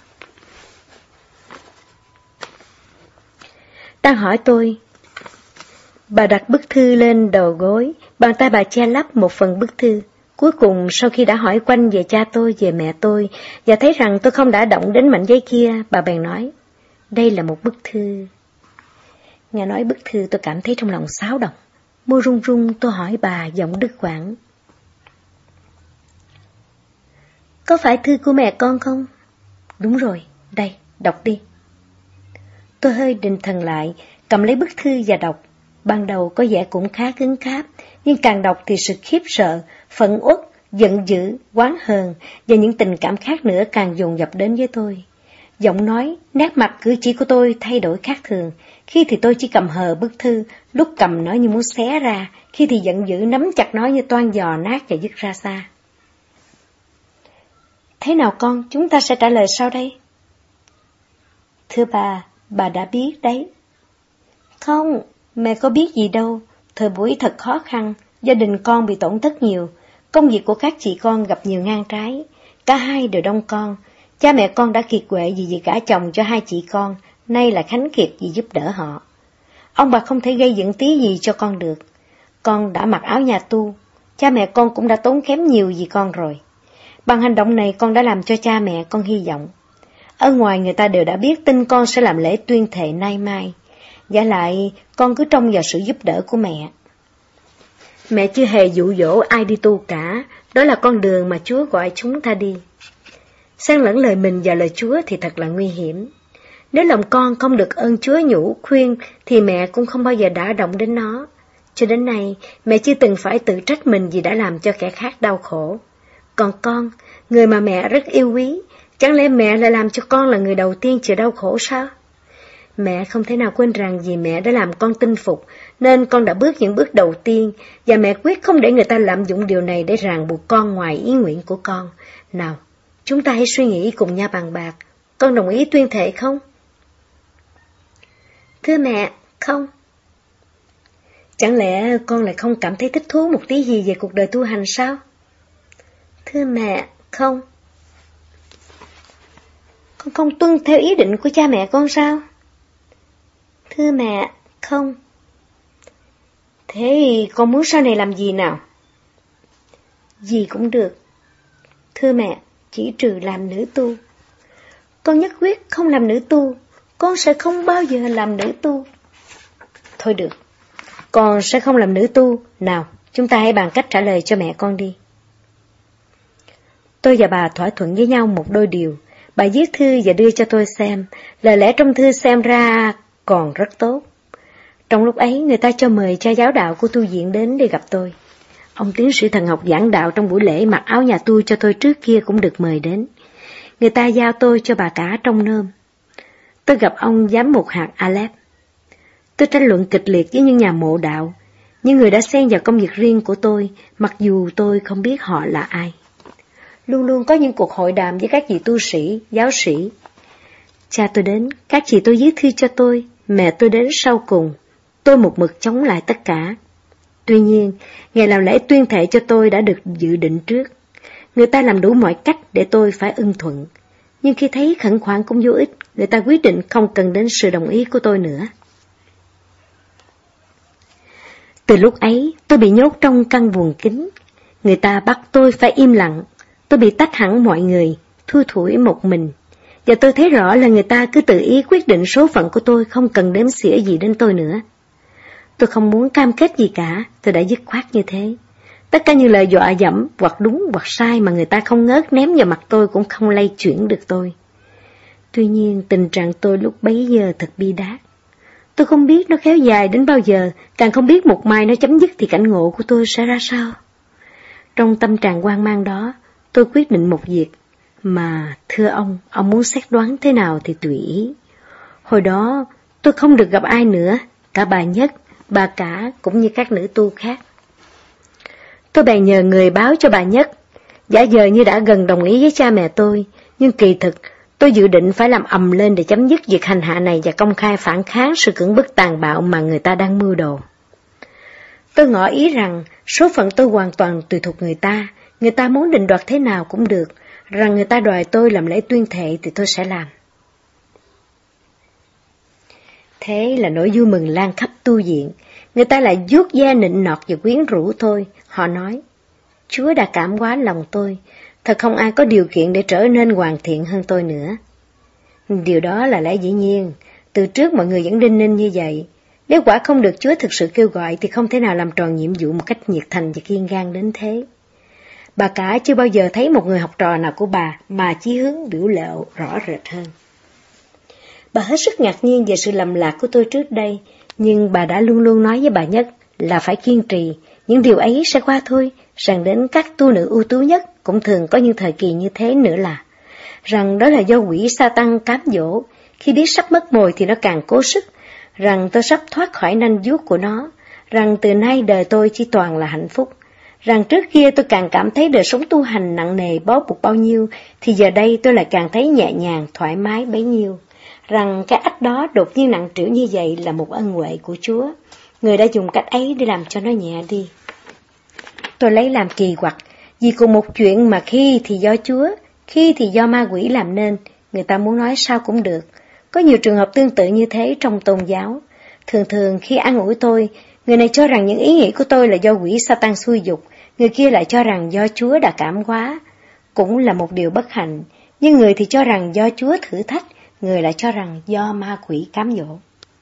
Đang hỏi tôi, bà đặt bức thư lên đầu gối, bàn tay bà che lấp một phần bức thư. Cuối cùng, sau khi đã hỏi quanh về cha tôi, về mẹ tôi, và thấy rằng tôi không đã động đến mảnh giấy kia, bà bèn nói, đây là một bức thư. Nghe nói bức thư tôi cảm thấy trong lòng xáo động. Môi run run tôi hỏi bà giọng đứt quãng. Có phải thư của mẹ con không? Đúng rồi, đây, đọc đi. Tôi hơi định thần lại, cầm lấy bức thư và đọc. Ban đầu có vẻ cũng khá cứng cáp, nhưng càng đọc thì sự khiếp sợ, phẫn uất, giận dữ, oán hờn và những tình cảm khác nữa càng dồn dập đến với tôi. Giọng nói, nét mặt cử chỉ của tôi thay đổi khác thường. Khi thì tôi chỉ cầm hờ bức thư, lúc cầm nó như muốn xé ra, khi thì giận dữ nắm chặt nó như toan giò nát và dứt ra xa. Thế nào con, chúng ta sẽ trả lời sau đây? Thưa bà, bà đã biết đấy. Không, mẹ có biết gì đâu. Thời buổi thật khó khăn, gia đình con bị tổn thất nhiều. Công việc của các chị con gặp nhiều ngang trái. Cả hai đều đông con. Cha mẹ con đã kiệt quệ vì việc gả chồng cho hai chị con, nay là khánh kiệt vì giúp đỡ họ. Ông bà không thể gây dựng tí gì cho con được. Con đã mặc áo nhà tu, cha mẹ con cũng đã tốn kém nhiều vì con rồi. Bằng hành động này con đã làm cho cha mẹ con hy vọng. Ở ngoài người ta đều đã biết tin con sẽ làm lễ tuyên thệ nay mai. Giả lại, con cứ trông vào sự giúp đỡ của mẹ. Mẹ chưa hề dụ dỗ ai đi tu cả, đó là con đường mà Chúa gọi chúng ta đi. Xen lẫn lời mình và lời Chúa thì thật là nguy hiểm. Nếu lòng con không được ơn Chúa nhủ, khuyên, thì mẹ cũng không bao giờ đả động đến nó. Cho đến nay, mẹ chưa từng phải tự trách mình vì đã làm cho kẻ khác đau khổ. Còn con, người mà mẹ rất yêu quý, chẳng lẽ mẹ lại làm cho con là người đầu tiên chịu đau khổ sao? Mẹ không thể nào quên rằng vì mẹ đã làm con tin phục, nên con đã bước những bước đầu tiên, và mẹ quyết không để người ta lạm dụng điều này để ràng buộc con ngoài ý nguyện của con. Nào, chúng ta hãy suy nghĩ cùng nhau bàn bạc. Con đồng ý tuyên thệ không? Thưa mẹ, không. Chẳng lẽ con lại không cảm thấy thích thú một tí gì về cuộc đời tu hành sao? Thưa mẹ, không. Con không tuân theo ý định của cha mẹ con sao? Thưa mẹ, không. Thế con muốn sau này làm gì nào? Gì cũng được. Thưa mẹ, chỉ trừ làm nữ tu. Con nhất quyết không làm nữ tu, con sẽ không bao giờ làm nữ tu. Thôi được, con sẽ không làm nữ tu. Nào, chúng ta hãy bàn cách trả lời cho mẹ con đi. Tôi và bà thỏa thuận với nhau một đôi điều. Bà viết thư và đưa cho tôi xem. Lời lẽ trong thư xem ra còn rất tốt. Trong lúc ấy, người ta cho mời cha giáo đạo của tu viện đến để gặp tôi. Ông tiến sĩ thần học giảng đạo trong buổi lễ mặc áo nhà tu cho tôi trước kia cũng được mời đến. Người ta giao tôi cho bà cả trong nôm. Tôi gặp ông giám mục hạt Aleph. Tôi tranh luận kịch liệt với những nhà mộ đạo, những người đã xen vào công việc riêng của tôi, mặc dù tôi không biết họ là ai. Luôn luôn có những cuộc hội đàm với các vị tu sĩ, giáo sĩ. Cha tôi đến, các chị tôi viết thư cho tôi, mẹ tôi đến sau cùng. Tôi một mực chống lại tất cả. Tuy nhiên, ngày làm lễ tuyên thệ cho tôi đã được dự định trước. Người ta làm đủ mọi cách để tôi phải ưng thuận. Nhưng khi thấy khẩn khoản cũng vô ích, người ta quyết định không cần đến sự đồng ý của tôi nữa. Từ lúc ấy, tôi bị nhốt trong căn buồng kín. Người ta bắt tôi phải im lặng. Tôi bị tách hẳn mọi người, thui thủi một mình. Và tôi thấy rõ là người ta cứ tự ý quyết định số phận của tôi, không cần đếm xỉa gì đến tôi nữa. Tôi không muốn cam kết gì cả, tôi đã dứt khoát như thế. Tất cả những lời dọa dẫm, hoặc đúng hoặc sai mà người ta không ngớt ném vào mặt tôi cũng không lay chuyển được tôi. Tuy nhiên, tình trạng tôi lúc bấy giờ thật bi đát. Tôi không biết nó kéo dài đến bao giờ, càng không biết một mai nó chấm dứt thì cảnh ngộ của tôi sẽ ra sao. Trong tâm trạng hoang mang đó, tôi quyết định một việc, mà thưa ông, ông muốn xét đoán thế nào thì tùy ý. Hồi đó, tôi không được gặp ai nữa, cả bà Nhất, bà cả cũng như các nữ tu khác. Tôi bèn nhờ người báo cho bà Nhất, giả vờ như đã gần đồng ý với cha mẹ tôi, nhưng kỳ thực tôi dự định phải làm ầm lên để chấm dứt việc hành hạ này và công khai phản kháng sự cưỡng bức tàn bạo mà người ta đang mưu đồ. Tôi ngỏ ý rằng số phận tôi hoàn toàn tùy thuộc người ta, người ta muốn định đoạt thế nào cũng được, rằng người ta đòi tôi làm lễ tuyên thệ thì tôi sẽ làm. Thế là nỗi vui mừng lan khắp tu viện, người ta lại vuốt ve nịnh nọt và quyến rũ tôi. Họ nói, Chúa đã cảm hóa lòng tôi, thật không ai có điều kiện để trở nên hoàn thiện hơn tôi nữa. Điều đó là lẽ dĩ nhiên, từ trước mọi người vẫn đinh ninh như vậy. Nếu quả không được Chúa thực sự kêu gọi thì không thể nào làm tròn nhiệm vụ một cách nhiệt thành và kiên gan đến thế. Bà cả chưa bao giờ thấy một người học trò nào của bà mà chí hướng biểu lộ rõ rệt hơn. Bà hết sức ngạc nhiên về sự lầm lạc của tôi trước đây, nhưng bà đã luôn luôn nói với bà Nhất là phải kiên trì, những điều ấy sẽ qua thôi, rằng đến các tu nữ ưu tú nhất cũng thường có những thời kỳ như thế nữa là, rằng đó là do quỷ Sa-tăng cám dỗ, khi biết sắp mất mồi thì nó càng cố sức, rằng tôi sắp thoát khỏi nanh vuốt của nó, rằng từ nay đời tôi chỉ toàn là hạnh phúc, rằng trước kia tôi càng cảm thấy đời sống tu hành nặng nề bó buộc bao nhiêu, thì giờ đây tôi lại càng thấy nhẹ nhàng, thoải mái bấy nhiêu, rằng cái ách đó đột nhiên nặng trĩu như vậy là một ân huệ của Chúa, Người đã dùng cách ấy để làm cho nó nhẹ đi. Tôi lấy làm kỳ quặc, vì cùng một chuyện mà khi thì do Chúa, khi thì do ma quỷ làm nên, người ta muốn nói sao cũng được. Có nhiều trường hợp tương tự như thế trong tôn giáo. Thường thường khi an ủi tôi, người này cho rằng những ý nghĩ của tôi là do quỷ Sa-tan xui dục, người kia lại cho rằng do Chúa đã cảm hóa. Cũng là một điều bất hạnh, nhưng người thì cho rằng do Chúa thử thách, người lại cho rằng do ma quỷ cám dỗ.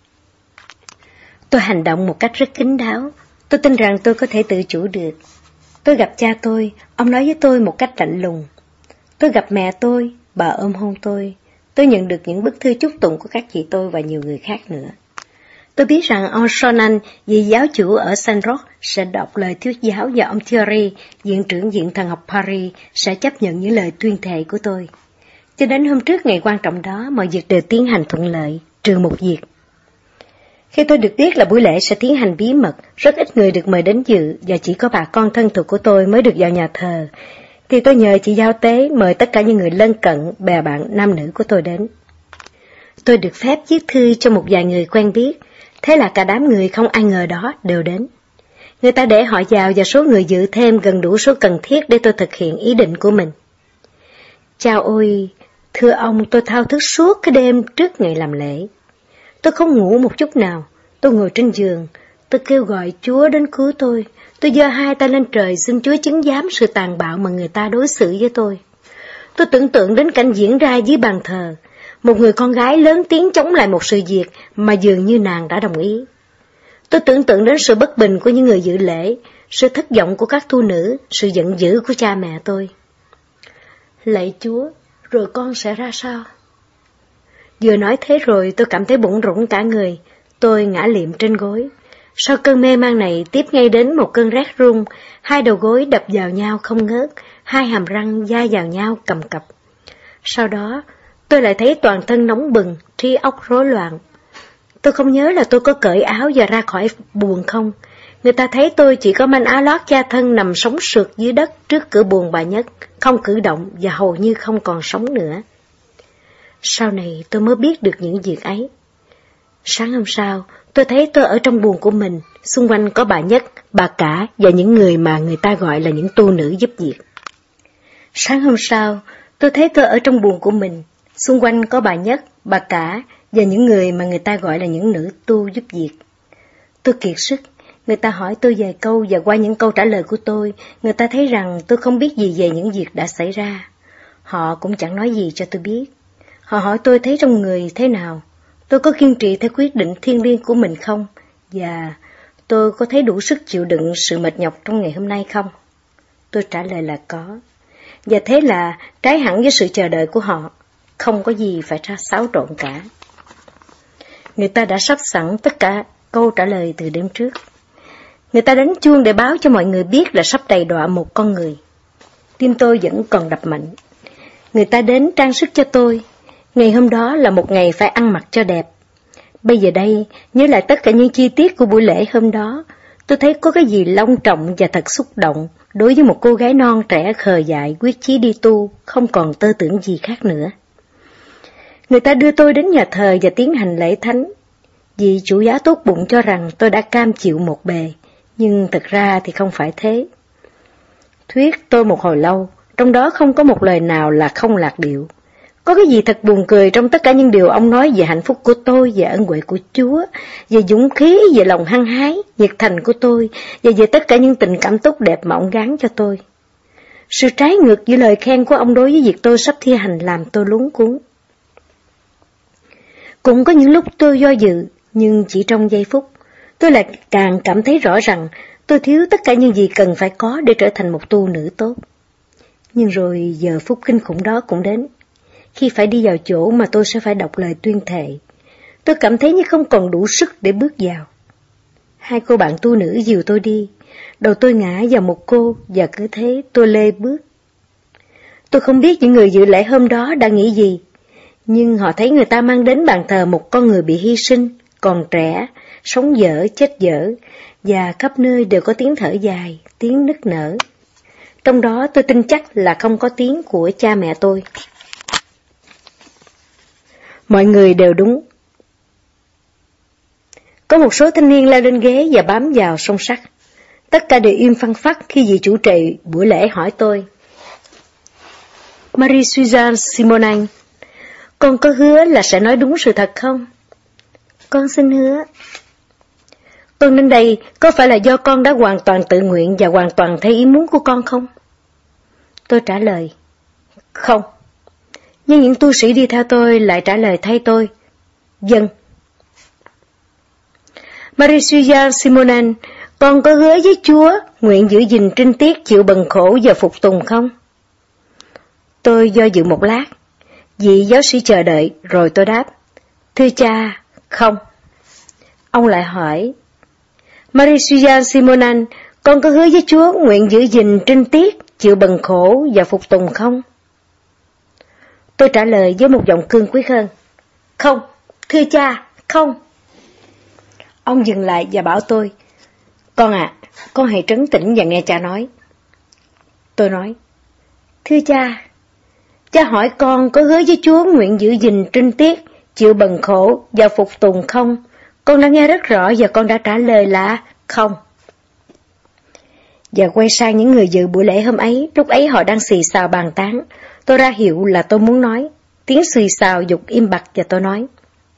Tôi hành động một cách rất kín đáo, tôi tin rằng tôi có thể tự chủ được. Tôi gặp cha tôi, ông nói với tôi một cách lạnh lùng. Tôi gặp mẹ tôi, bà ôm hôn tôi. Tôi nhận được những bức thư chúc tụng của các chị tôi và nhiều người khác nữa. Tôi biết rằng ông Sonan, vị giáo chủ ở Saint Roch, sẽ đọc lời thuyết giáo và ông Thierry, viện trưởng viện thần học Paris, sẽ chấp nhận những lời tuyên thệ của tôi. Cho đến hôm trước ngày quan trọng đó, mọi việc đều tiến hành thuận lợi, trừ một việc. Khi tôi được biết là buổi lễ sẽ tiến hành bí mật, rất ít người được mời đến dự và chỉ có bà con thân thuộc của tôi mới được vào nhà thờ, thì tôi nhờ chị giao tế mời tất cả những người lân cận, bè bạn nam nữ của tôi đến. Tôi được phép viết thư cho một vài người quen biết, thế là cả đám người không ai ngờ đó đều đến. Người ta để họ vào và số người dự thêm gần đủ số cần thiết để tôi thực hiện ý định của mình. Chao ôi, thưa ông, tôi thao thức suốt cái đêm trước ngày làm lễ. Tôi không ngủ một chút nào, tôi ngồi trên giường, tôi kêu gọi Chúa đến cứu tôi, tôi giơ hai tay lên trời xin Chúa chứng giám sự tàn bạo mà người ta đối xử với tôi. Tôi tưởng tượng đến cảnh diễn ra dưới bàn thờ, một người con gái lớn tiếng chống lại một sự việc mà dường như nàng đã đồng ý. Tôi tưởng tượng đến sự bất bình của những người dự lễ, sự thất vọng của các tu nữ, sự giận dữ của cha mẹ tôi. Lạy Chúa, rồi con sẽ ra sao? Vừa nói thế rồi tôi cảm thấy bủn rủn cả người, tôi ngã liệm trên gối. Sau cơn mê man này tiếp ngay đến một cơn rét run, hai đầu gối đập vào nhau không ngớt, hai hàm răng da vào nhau cầm cập. Sau đó tôi lại thấy toàn thân nóng bừng, trí óc rối loạn. Tôi không nhớ là tôi có cởi áo và ra khỏi buồng không. Người ta thấy tôi chỉ có manh áo lót da thân nằm sống sượt dưới đất trước cửa buồng bà Nhất, không cử động và hầu như không còn sống nữa. Sau này tôi mới biết được những việc ấy. Sáng hôm sau, tôi thấy tôi ở trong buồng của mình, xung quanh có bà Nhất, bà Cả và những người mà người ta gọi là những tu nữ giúp việc. Sáng hôm sau, tôi thấy tôi ở trong buồng của mình, xung quanh có bà Nhất, bà Cả và những người mà người ta gọi là những nữ tu giúp việc. Tôi kiệt sức, người ta hỏi tôi vài câu và qua những câu trả lời của tôi, người ta thấy rằng tôi không biết gì về những việc đã xảy ra. Họ cũng chẳng nói gì cho tôi biết. Họ hỏi tôi thấy trong người thế nào, tôi có kiên trì theo quyết định thiêng liêng của mình không, và tôi có thấy đủ sức chịu đựng sự mệt nhọc trong ngày hôm nay không? Tôi trả lời là có. Và thế là trái hẳn với sự chờ đợi của họ, không có gì phải ra xáo trộn cả. Người ta đã sắp sẵn tất cả câu trả lời từ đêm trước. Người ta đánh chuông để báo cho mọi người biết là sắp đầy đọa một con người. Tim tôi vẫn còn đập mạnh. Người ta đến trang sức cho tôi. Ngày hôm đó là một ngày phải ăn mặc cho đẹp. Bây giờ đây, nhớ lại tất cả những chi tiết của buổi lễ hôm đó, tôi thấy có cái gì long trọng và thật xúc động đối với một cô gái non trẻ khờ dại quyết chí đi tu, không còn tơ tưởng gì khác nữa. Người ta đưa tôi đến nhà thờ và tiến hành lễ thánh. Vì chủ giáo tốt bụng cho rằng tôi đã cam chịu một bề, nhưng thật ra thì không phải thế. Thuyết tôi một hồi lâu, trong đó không có một lời nào là không lạc điệu. Có cái gì thật buồn cười trong tất cả những điều ông nói về hạnh phúc của tôi, về ân huệ của Chúa, về dũng khí, về lòng hăng hái, nhiệt thành của tôi, và về tất cả những tình cảm tốt đẹp mà ông gán cho tôi. Sự trái ngược với lời khen của ông đối với việc tôi sắp thi hành làm tôi luống cuống. Cũng có những lúc tôi do dự, nhưng chỉ trong giây phút, tôi lại càng cảm thấy rõ rằng tôi thiếu tất cả những gì cần phải có để trở thành một tu nữ tốt. Nhưng rồi giờ phút kinh khủng đó cũng đến, khi phải đi vào chỗ mà tôi sẽ phải đọc lời tuyên thệ. Tôi cảm thấy như không còn đủ sức để bước vào. Hai cô bạn tu nữ dìu tôi đi, đầu tôi ngã vào một cô và cứ thế tôi lê bước. Tôi không biết những người dự lễ hôm đó đang nghĩ gì, nhưng họ thấy người ta mang đến bàn thờ một con người bị hy sinh, còn trẻ, sống dở, chết dở, và khắp nơi đều có tiếng thở dài, tiếng nức nở. Trong đó tôi tin chắc là không có tiếng của cha mẹ tôi. Mọi người đều đúng. Có một số thanh niên leo lên ghế và bám vào song sắt. Tất cả đều im phăng phắc khi vị chủ trì buổi lễ hỏi tôi: Marie Suzanne Simonin, con có hứa là sẽ nói đúng sự thật không? Con xin hứa. Con đến đây có phải là do con đã hoàn toàn tự nguyện và hoàn toàn theo ý muốn của con không? Tôi trả lời: Không. Nhưng những tu sĩ đi theo tôi lại trả lời thay tôi: Vâng. Marie Suzanne Simonin, con có hứa với Chúa nguyện giữ gìn trinh tiết, chịu bần khổ và phục tùng không? Tôi do dự một lát, vị giáo sĩ chờ đợi, rồi tôi đáp: Thưa cha, không. Ông lại hỏi: Marie Suzanne Simonin, con có hứa với Chúa nguyện giữ gìn trinh tiết, chịu bần khổ và phục tùng không? Tôi trả lời với một giọng cương quyết hơn: Không, thưa cha, không. Ông dừng lại và bảo tôi: Con à, con hãy trấn tĩnh và nghe cha nói. Tôi nói: Thưa cha, cha hỏi con có hứa với Chúa nguyện giữ gìn trinh tiết, chịu bần khổ và phục tùng không? Con đã nghe rất rõ và con đã trả lời là không. Và quay sang những người dự buổi lễ hôm ấy, lúc ấy họ đang xì xào bàn tán. Tôi ra hiệu là tôi muốn nói. Tiếng xì xào dục im bặt và tôi nói: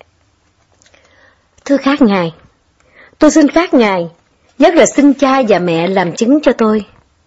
Thưa các ngài, tôi xin các ngài, nhất là xin cha và mẹ làm chứng cho tôi.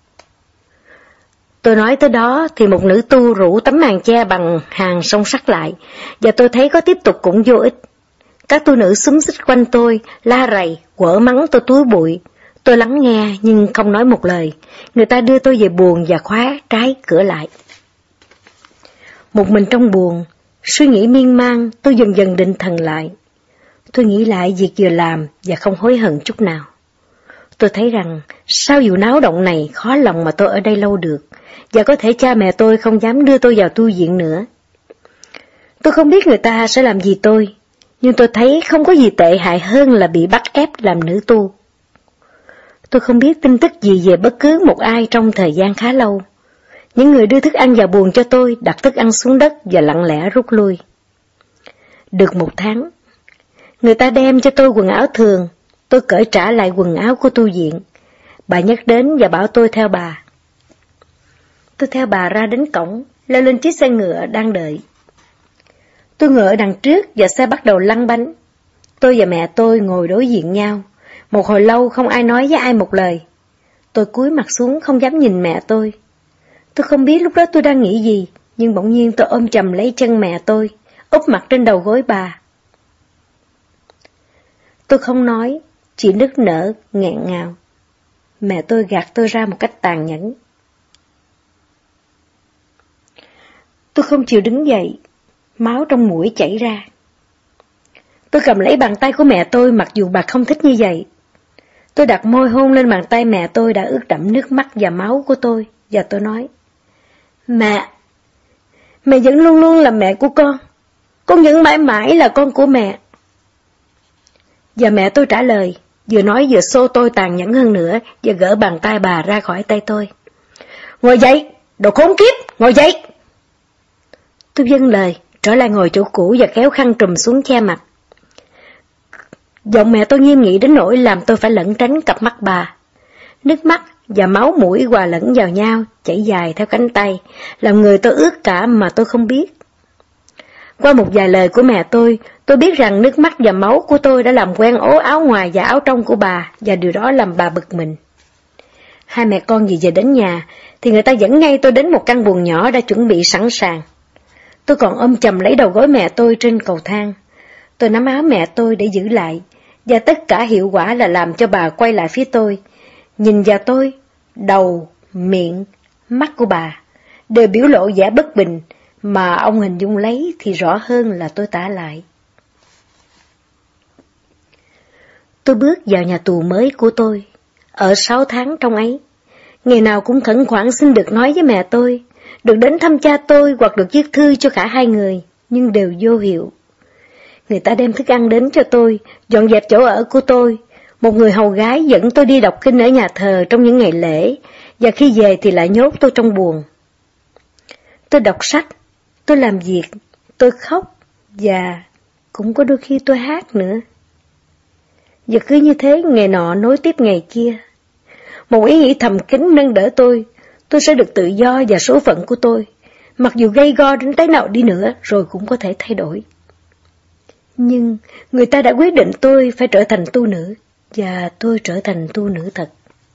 Tôi nói tới đó thì một nữ tu rủ tấm màn che bằng hàng song sắt lại, và tôi thấy có tiếp tục cũng vô ích. Các tu nữ xúm xít quanh tôi, la rầy, quở mắng tôi túi bụi. Tôi lắng nghe nhưng không nói một lời. Người ta đưa tôi về buồng và khóa trái cửa lại. Một mình trong buồng, suy nghĩ miên man, tôi dần dần định thần lại. Tôi nghĩ lại việc vừa làm và không hối hận chút nào. Tôi thấy rằng sau vụ náo động này khó lòng mà tôi ở đây lâu được, và có thể cha mẹ tôi không dám đưa tôi vào tu viện nữa. Tôi không biết người ta sẽ làm gì tôi, nhưng tôi thấy không có gì tệ hại hơn là bị bắt ép làm nữ tu. Tôi không biết tin tức gì về bất cứ một ai trong thời gian khá lâu. Những người đưa thức ăn vào buồng cho tôi đặt thức ăn xuống đất và lặng lẽ rút lui. Được một tháng, người ta đem cho tôi quần áo thường, tôi cởi trả lại quần áo của tu viện. Bà nhắc đến và bảo tôi theo bà. Tôi theo bà ra đến cổng, leo lên chiếc xe ngựa đang đợi. Tôi ngồi ở đằng trước và xe bắt đầu lăn bánh. Tôi và mẹ tôi ngồi đối diện nhau. Một hồi lâu không ai nói với ai một lời. Tôi cúi mặt xuống không dám nhìn mẹ tôi. Tôi không biết lúc đó tôi đang nghĩ gì, nhưng bỗng nhiên tôi ôm chầm lấy chân mẹ tôi, úp mặt trên đầu gối bà. Tôi không nói, chỉ nức nở, nghẹn ngào. Mẹ tôi gạt tôi ra một cách tàn nhẫn. Tôi không chịu đứng dậy, máu trong mũi chảy ra. Tôi cầm lấy bàn tay của mẹ tôi mặc dù bà không thích như vậy. Tôi đặt môi hôn lên bàn tay mẹ tôi đã ướt đẫm nước mắt và máu của tôi, và tôi nói: Mẹ, mẹ vẫn luôn luôn là mẹ của con. Con vẫn mãi mãi là con của mẹ. Và mẹ tôi trả lời, vừa nói vừa xô tôi tàn nhẫn hơn nữa và gỡ bàn tay bà ra khỏi tay tôi. Ngồi dậy, đồ khốn kiếp, ngồi dậy. Tôi vâng lời, trở lại ngồi chỗ cũ và kéo khăn trùm xuống che mặt. Giọng mẹ tôi nghiêm nghị đến nỗi làm tôi phải lẩn tránh cặp mắt bà. Nước mắt và máu mũi hòa lẫn vào nhau, chảy dài theo cánh tay, làm người tôi ướt cả mà tôi không biết. Qua một vài lời của mẹ tôi, tôi biết rằng nước mắt và máu của tôi đã làm quen ố áo ngoài và áo trong của bà, và điều đó làm bà bực mình. Hai mẹ con vừa về đến nhà, thì người ta dẫn ngay tôi đến một căn buồng nhỏ đã chuẩn bị sẵn sàng. Tôi còn ôm chầm lấy đầu gối mẹ tôi trên cầu thang. Tôi nắm áo mẹ tôi để giữ lại, Và tất cả hiệu quả là làm cho bà quay lại phía tôi. Nhìn vào tôi, đầu, miệng, mắt của bà đều biểu lộ vẻ bất bình, mà ông hình dung lấy thì rõ hơn là tôi tả lại. Tôi bước vào nhà tù mới của tôi. Ở sáu tháng trong ấy, ngày nào cũng khẩn khoản xin được nói với mẹ tôi, được đến thăm cha tôi hoặc được viết thư cho cả hai người, nhưng đều vô hiệu. Người ta đem thức ăn đến cho tôi, dọn dẹp chỗ ở của tôi. Một người hầu gái dẫn tôi đi đọc kinh ở nhà thờ trong những ngày lễ, và khi về thì lại nhốt tôi trong buồng. Tôi đọc sách, tôi làm việc, tôi khóc, và cũng có đôi khi tôi hát nữa. Và cứ như thế ngày nọ nối tiếp ngày kia. Một ý nghĩ thầm kín nâng đỡ tôi, tôi sẽ được tự do và số phận của tôi, mặc dù gay go đến thế nào đi nữa rồi cũng có thể thay đổi. Nhưng người ta đã quyết định tôi phải trở thành tu nữ, và tôi trở thành tu nữ thật.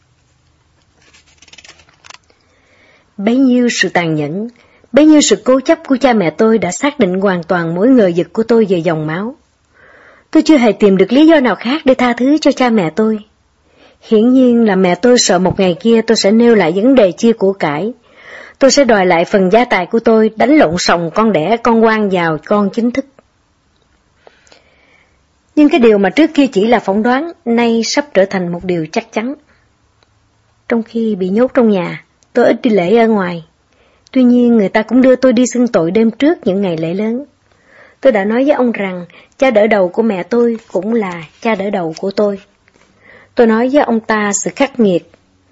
Bấy nhiêu sự tàn nhẫn, bấy nhiêu sự cố chấp của cha mẹ tôi đã xác định hoàn toàn mối ngờ vực của tôi về dòng máu. Tôi chưa hề tìm được lý do nào khác để tha thứ cho cha mẹ tôi. Hiển nhiên là mẹ tôi sợ một ngày kia tôi sẽ nêu lại vấn đề chia của cải. Tôi sẽ đòi lại phần gia tài của tôi, đánh lộn sòng con đẻ con quan vào con chính thức. Nhưng cái điều mà trước kia chỉ là phỏng đoán, nay sắp trở thành một điều chắc chắn. Trong khi bị nhốt trong nhà, tôi ít đi lễ ở ngoài. Tuy nhiên người ta cũng đưa tôi đi xưng tội đêm trước những ngày lễ lớn. Tôi đã nói với ông rằng cha đỡ đầu của mẹ tôi cũng là cha đỡ đầu của tôi. Tôi nói với ông ta sự khắc nghiệt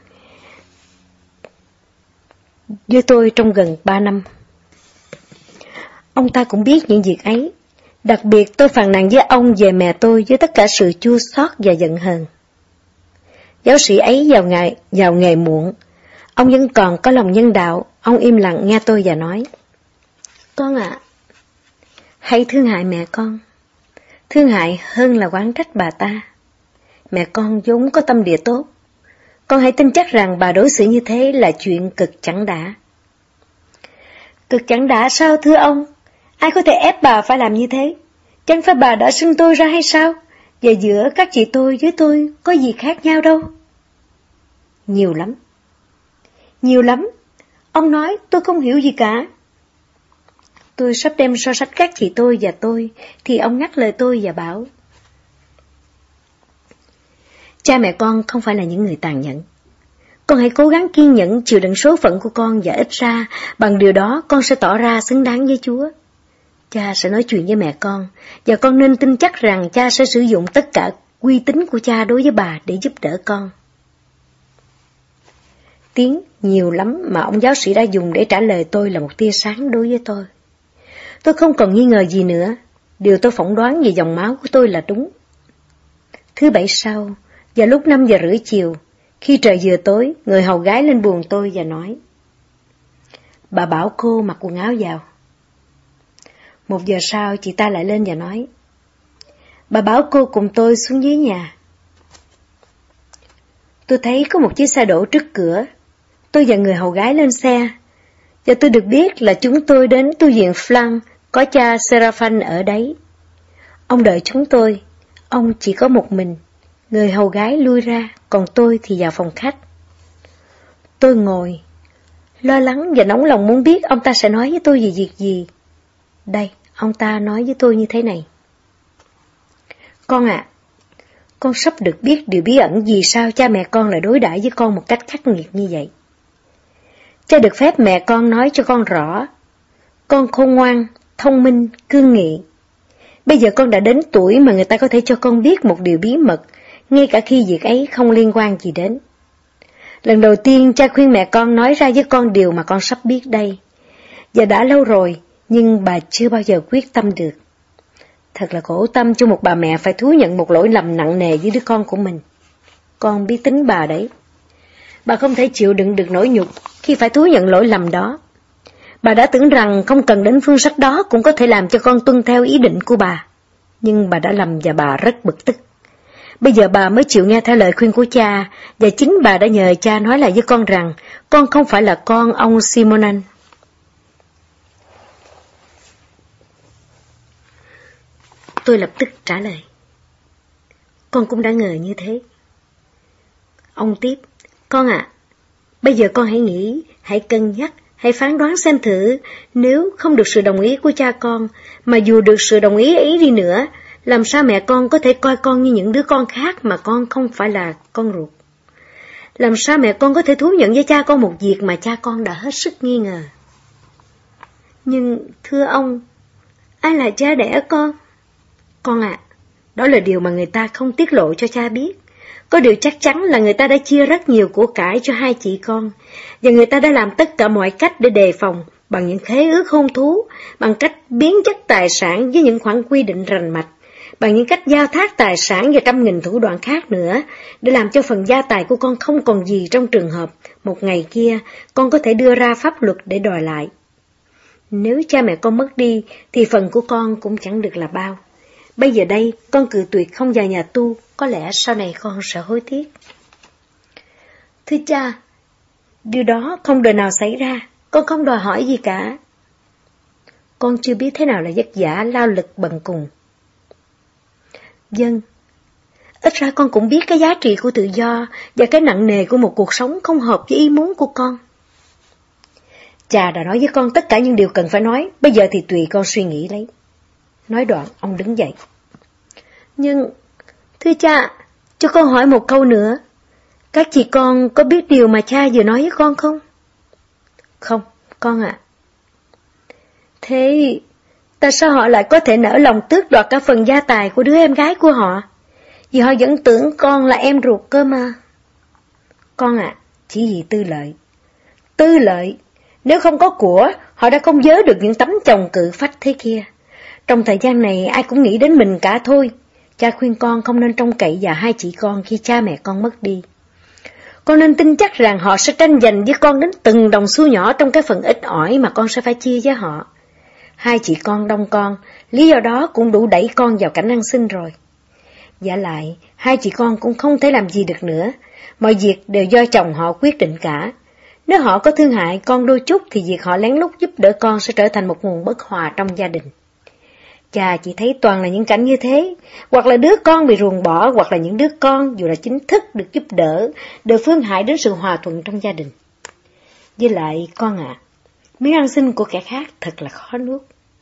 với tôi trong gần ba năm. Ông ta cũng biết những việc ấy. Đặc biệt tôi phàn nàn với ông về mẹ tôi với tất cả sự chua xót và giận hờn. Giáo sĩ ấy vào ngày vào nghề muộn, ông vẫn còn có lòng nhân đạo. Ông im lặng nghe tôi và nói: Con ạ, à, hãy thương hại mẹ con. Thương hại hơn là oán trách bà ta. Mẹ con vốn có tâm địa tốt. Con hãy tin chắc rằng bà đối xử như thế là chuyện cực chẳng đã. Cực chẳng đã sao thưa ông? Ai có thể ép bà phải làm như thế? Chẳng phải bà đã sinh tôi ra hay sao? Và giữa các chị tôi với tôi có gì khác nhau đâu? Nhiều lắm. Nhiều lắm. Ông nói tôi không hiểu gì cả. Tôi sắp đem so sánh các chị tôi và tôi, thì ông ngắt lời tôi và bảo: Cha mẹ con không phải là những người tàn nhẫn. Con hãy cố gắng kiên nhẫn chịu đựng số phận của con, và ít ra bằng điều đó con sẽ tỏ ra xứng đáng với Chúa. Cha sẽ nói chuyện với mẹ con, và con nên tin chắc rằng cha sẽ sử dụng tất cả uy tín của cha đối với bà để giúp đỡ con. Tiếng nhiều lắm mà ông giáo sĩ đã dùng để trả lời tôi là một tia sáng đối với tôi. Tôi không còn nghi ngờ gì nữa. Điều tôi phỏng đoán về dòng máu của tôi là đúng. Thứ bảy sau, vào lúc năm giờ rưỡi chiều, khi trời vừa tối, người hầu gái lên buồng tôi và nói: Bà bảo cô mặc quần áo vào. Một giờ sau, chị ta lại lên và nói: Bà bảo cô cùng tôi xuống dưới nhà. Tôi thấy có một chiếc xe đổ trước cửa. Tôi và người hầu gái lên xe, và tôi được biết là chúng tôi đến tu viện Flanc, có cha Seraphim ở đấy. Ông đợi chúng tôi. Ông chỉ có một mình. Người hầu gái lui ra, còn tôi thì vào phòng khách. Tôi ngồi, lo lắng và nóng lòng muốn biết ông ta sẽ nói với tôi về việc gì. Đây, ông ta nói với tôi như thế này: Con ạ, à, con sắp được biết điều bí ẩn vì sao cha mẹ con lại đối đãi với con một cách khắc nghiệt như vậy. Cha được phép mẹ con nói cho con rõ. Con khôn ngoan, thông minh, cương nghị. Bây giờ con đã đến tuổi mà người ta có thể cho con biết một điều bí mật, ngay cả khi việc ấy không liên quan gì đến. Lần đầu tiên cha khuyên mẹ con nói ra với con điều mà con sắp biết đây. Và đã lâu rồi, nhưng bà chưa bao giờ quyết tâm được. Thật là khổ tâm cho một bà mẹ phải thú nhận một lỗi lầm nặng nề với đứa con của mình. Con biết tính bà đấy. Bà không thể chịu đựng được nỗi nhục khi phải thú nhận lỗi lầm đó. Bà đã tưởng rằng không cần đến phương sách đó cũng có thể làm cho con tuân theo ý định của bà. Nhưng bà đã lầm và bà rất bực tức. Bây giờ bà mới chịu nghe theo lời khuyên của cha, và chính bà đã nhờ cha nói lại với con rằng con không phải là con ông Simonan. Tôi lập tức trả lời: con cũng đã ngờ như thế. Ông tiếp, con ạ, à, bây giờ con hãy nghĩ, hãy cân nhắc, hãy phán đoán xem thử, nếu không được sự đồng ý của cha con, mà dù được sự đồng ý ấy đi nữa, làm sao mẹ con có thể coi con như những đứa con khác mà con không phải là con ruột? Làm sao mẹ con có thể thú nhận với cha con một việc mà cha con đã hết sức nghi ngờ? Nhưng, thưa ông, ai là cha đẻ con? Con ạ, à, đó là điều mà người ta không tiết lộ cho cha biết. Có điều chắc chắn là người ta đã chia rất nhiều của cải cho hai chị con, và người ta đã làm tất cả mọi cách để đề phòng, bằng những khế ước hôn thú, bằng cách biến chất tài sản với những khoản quy định rành mạch, bằng những cách giao thác tài sản và trăm nghìn thủ đoạn khác nữa, để làm cho phần gia tài của con không còn gì trong trường hợp một ngày kia con có thể đưa ra pháp luật để đòi lại. Nếu cha mẹ con mất đi, thì phần của con cũng chẳng được là bao. Bây giờ đây, con cự tuyệt không vào nhà tu, có lẽ sau này con sẽ hối tiếc. Thưa cha, điều đó không đời nào xảy ra, con không đòi hỏi gì cả. Con chưa biết thế nào là vất vả, lao lực bần cùng. Vâng, ít ra con cũng biết cái giá trị của tự do và cái nặng nề của một cuộc sống không hợp với ý muốn của con. Cha đã nói với con tất cả những điều cần phải nói, bây giờ thì tùy con suy nghĩ lấy. Nói đoạn, ông đứng dậy. Nhưng, thưa cha, cho con hỏi một câu nữa. Các chị con có biết điều mà cha vừa nói với con không? Không, con ạ. À. Thế, tại sao họ lại có thể nỡ lòng tước đoạt cả phần gia tài của đứa em gái của họ? Vì họ vẫn tưởng con là em ruột cơ mà. Con ạ, à, chỉ vì tư lợi. Tư lợi, nếu không có của, họ đã không vớ được những tấm chồng cự phách thế kia. Trong thời gian này ai cũng nghĩ đến mình cả thôi. Cha khuyên con không nên trông cậy vào hai chị con khi cha mẹ con mất đi. Con nên tin chắc rằng họ sẽ tranh giành với con đến từng đồng xu nhỏ trong cái phần ít ỏi mà con sẽ phải chia với họ. Hai chị con đông con, lý do đó cũng đủ đẩy con vào cảnh ăn xin rồi. Vả lại, hai chị con cũng không thể làm gì được nữa. Mọi việc đều do chồng họ quyết định cả. Nếu họ có thương hại con đôi chút thì việc họ lén lút giúp đỡ con sẽ trở thành một nguồn bất hòa trong gia đình. Cha chỉ thấy toàn là những cảnh như thế, hoặc là đứa con bị ruồng bỏ, hoặc là những đứa con dù là chính thức được giúp đỡ, đều phương hại đến sự hòa thuận trong gia đình. Với lại, con ạ, à, miếng ăn xin của kẻ khác thật là khó nuốt.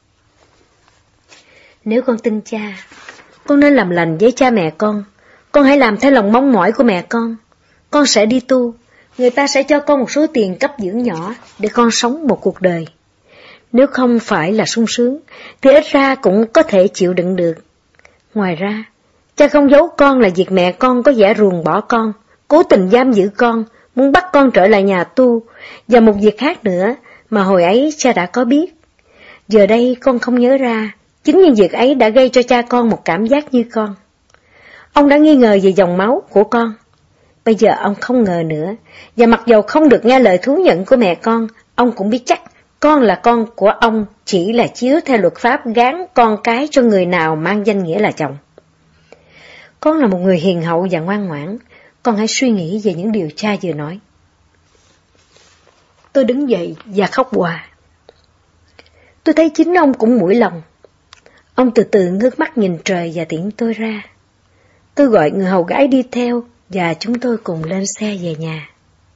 Nếu con tin cha, con nên làm lành với cha mẹ con. Con hãy làm theo lòng mong mỏi của mẹ con. Con sẽ đi tu, người ta sẽ cho con một số tiền cấp dưỡng nhỏ để con sống một cuộc đời. Nếu không phải là sung sướng, thì ít ra cũng có thể chịu đựng được. Ngoài ra, cha không giấu con là việc mẹ con có vẻ ruồng bỏ con, cố tình giam giữ con, muốn bắt con trở lại nhà tu, và một việc khác nữa mà hồi ấy cha đã có biết. Giờ đây con không nhớ ra, chính những việc ấy đã gây cho cha con một cảm giác như con. Ông đã nghi ngờ về dòng máu của con. Bây giờ ông không ngờ nữa, và mặc dầu không được nghe lời thú nhận của mẹ con, ông cũng biết chắc con là con của ông, chỉ là chiếu theo luật pháp gán con cái cho người nào mang danh nghĩa là chồng. Con là một người hiền hậu và ngoan ngoãn, con hãy suy nghĩ về những điều cha vừa nói. Tôi đứng dậy và khóc òa. Tôi thấy chính ông cũng mũi lòng. Ông từ từ ngước mắt nhìn trời và tiễn tôi ra. Tôi gọi người hầu gái đi theo và chúng tôi cùng lên xe về nhà.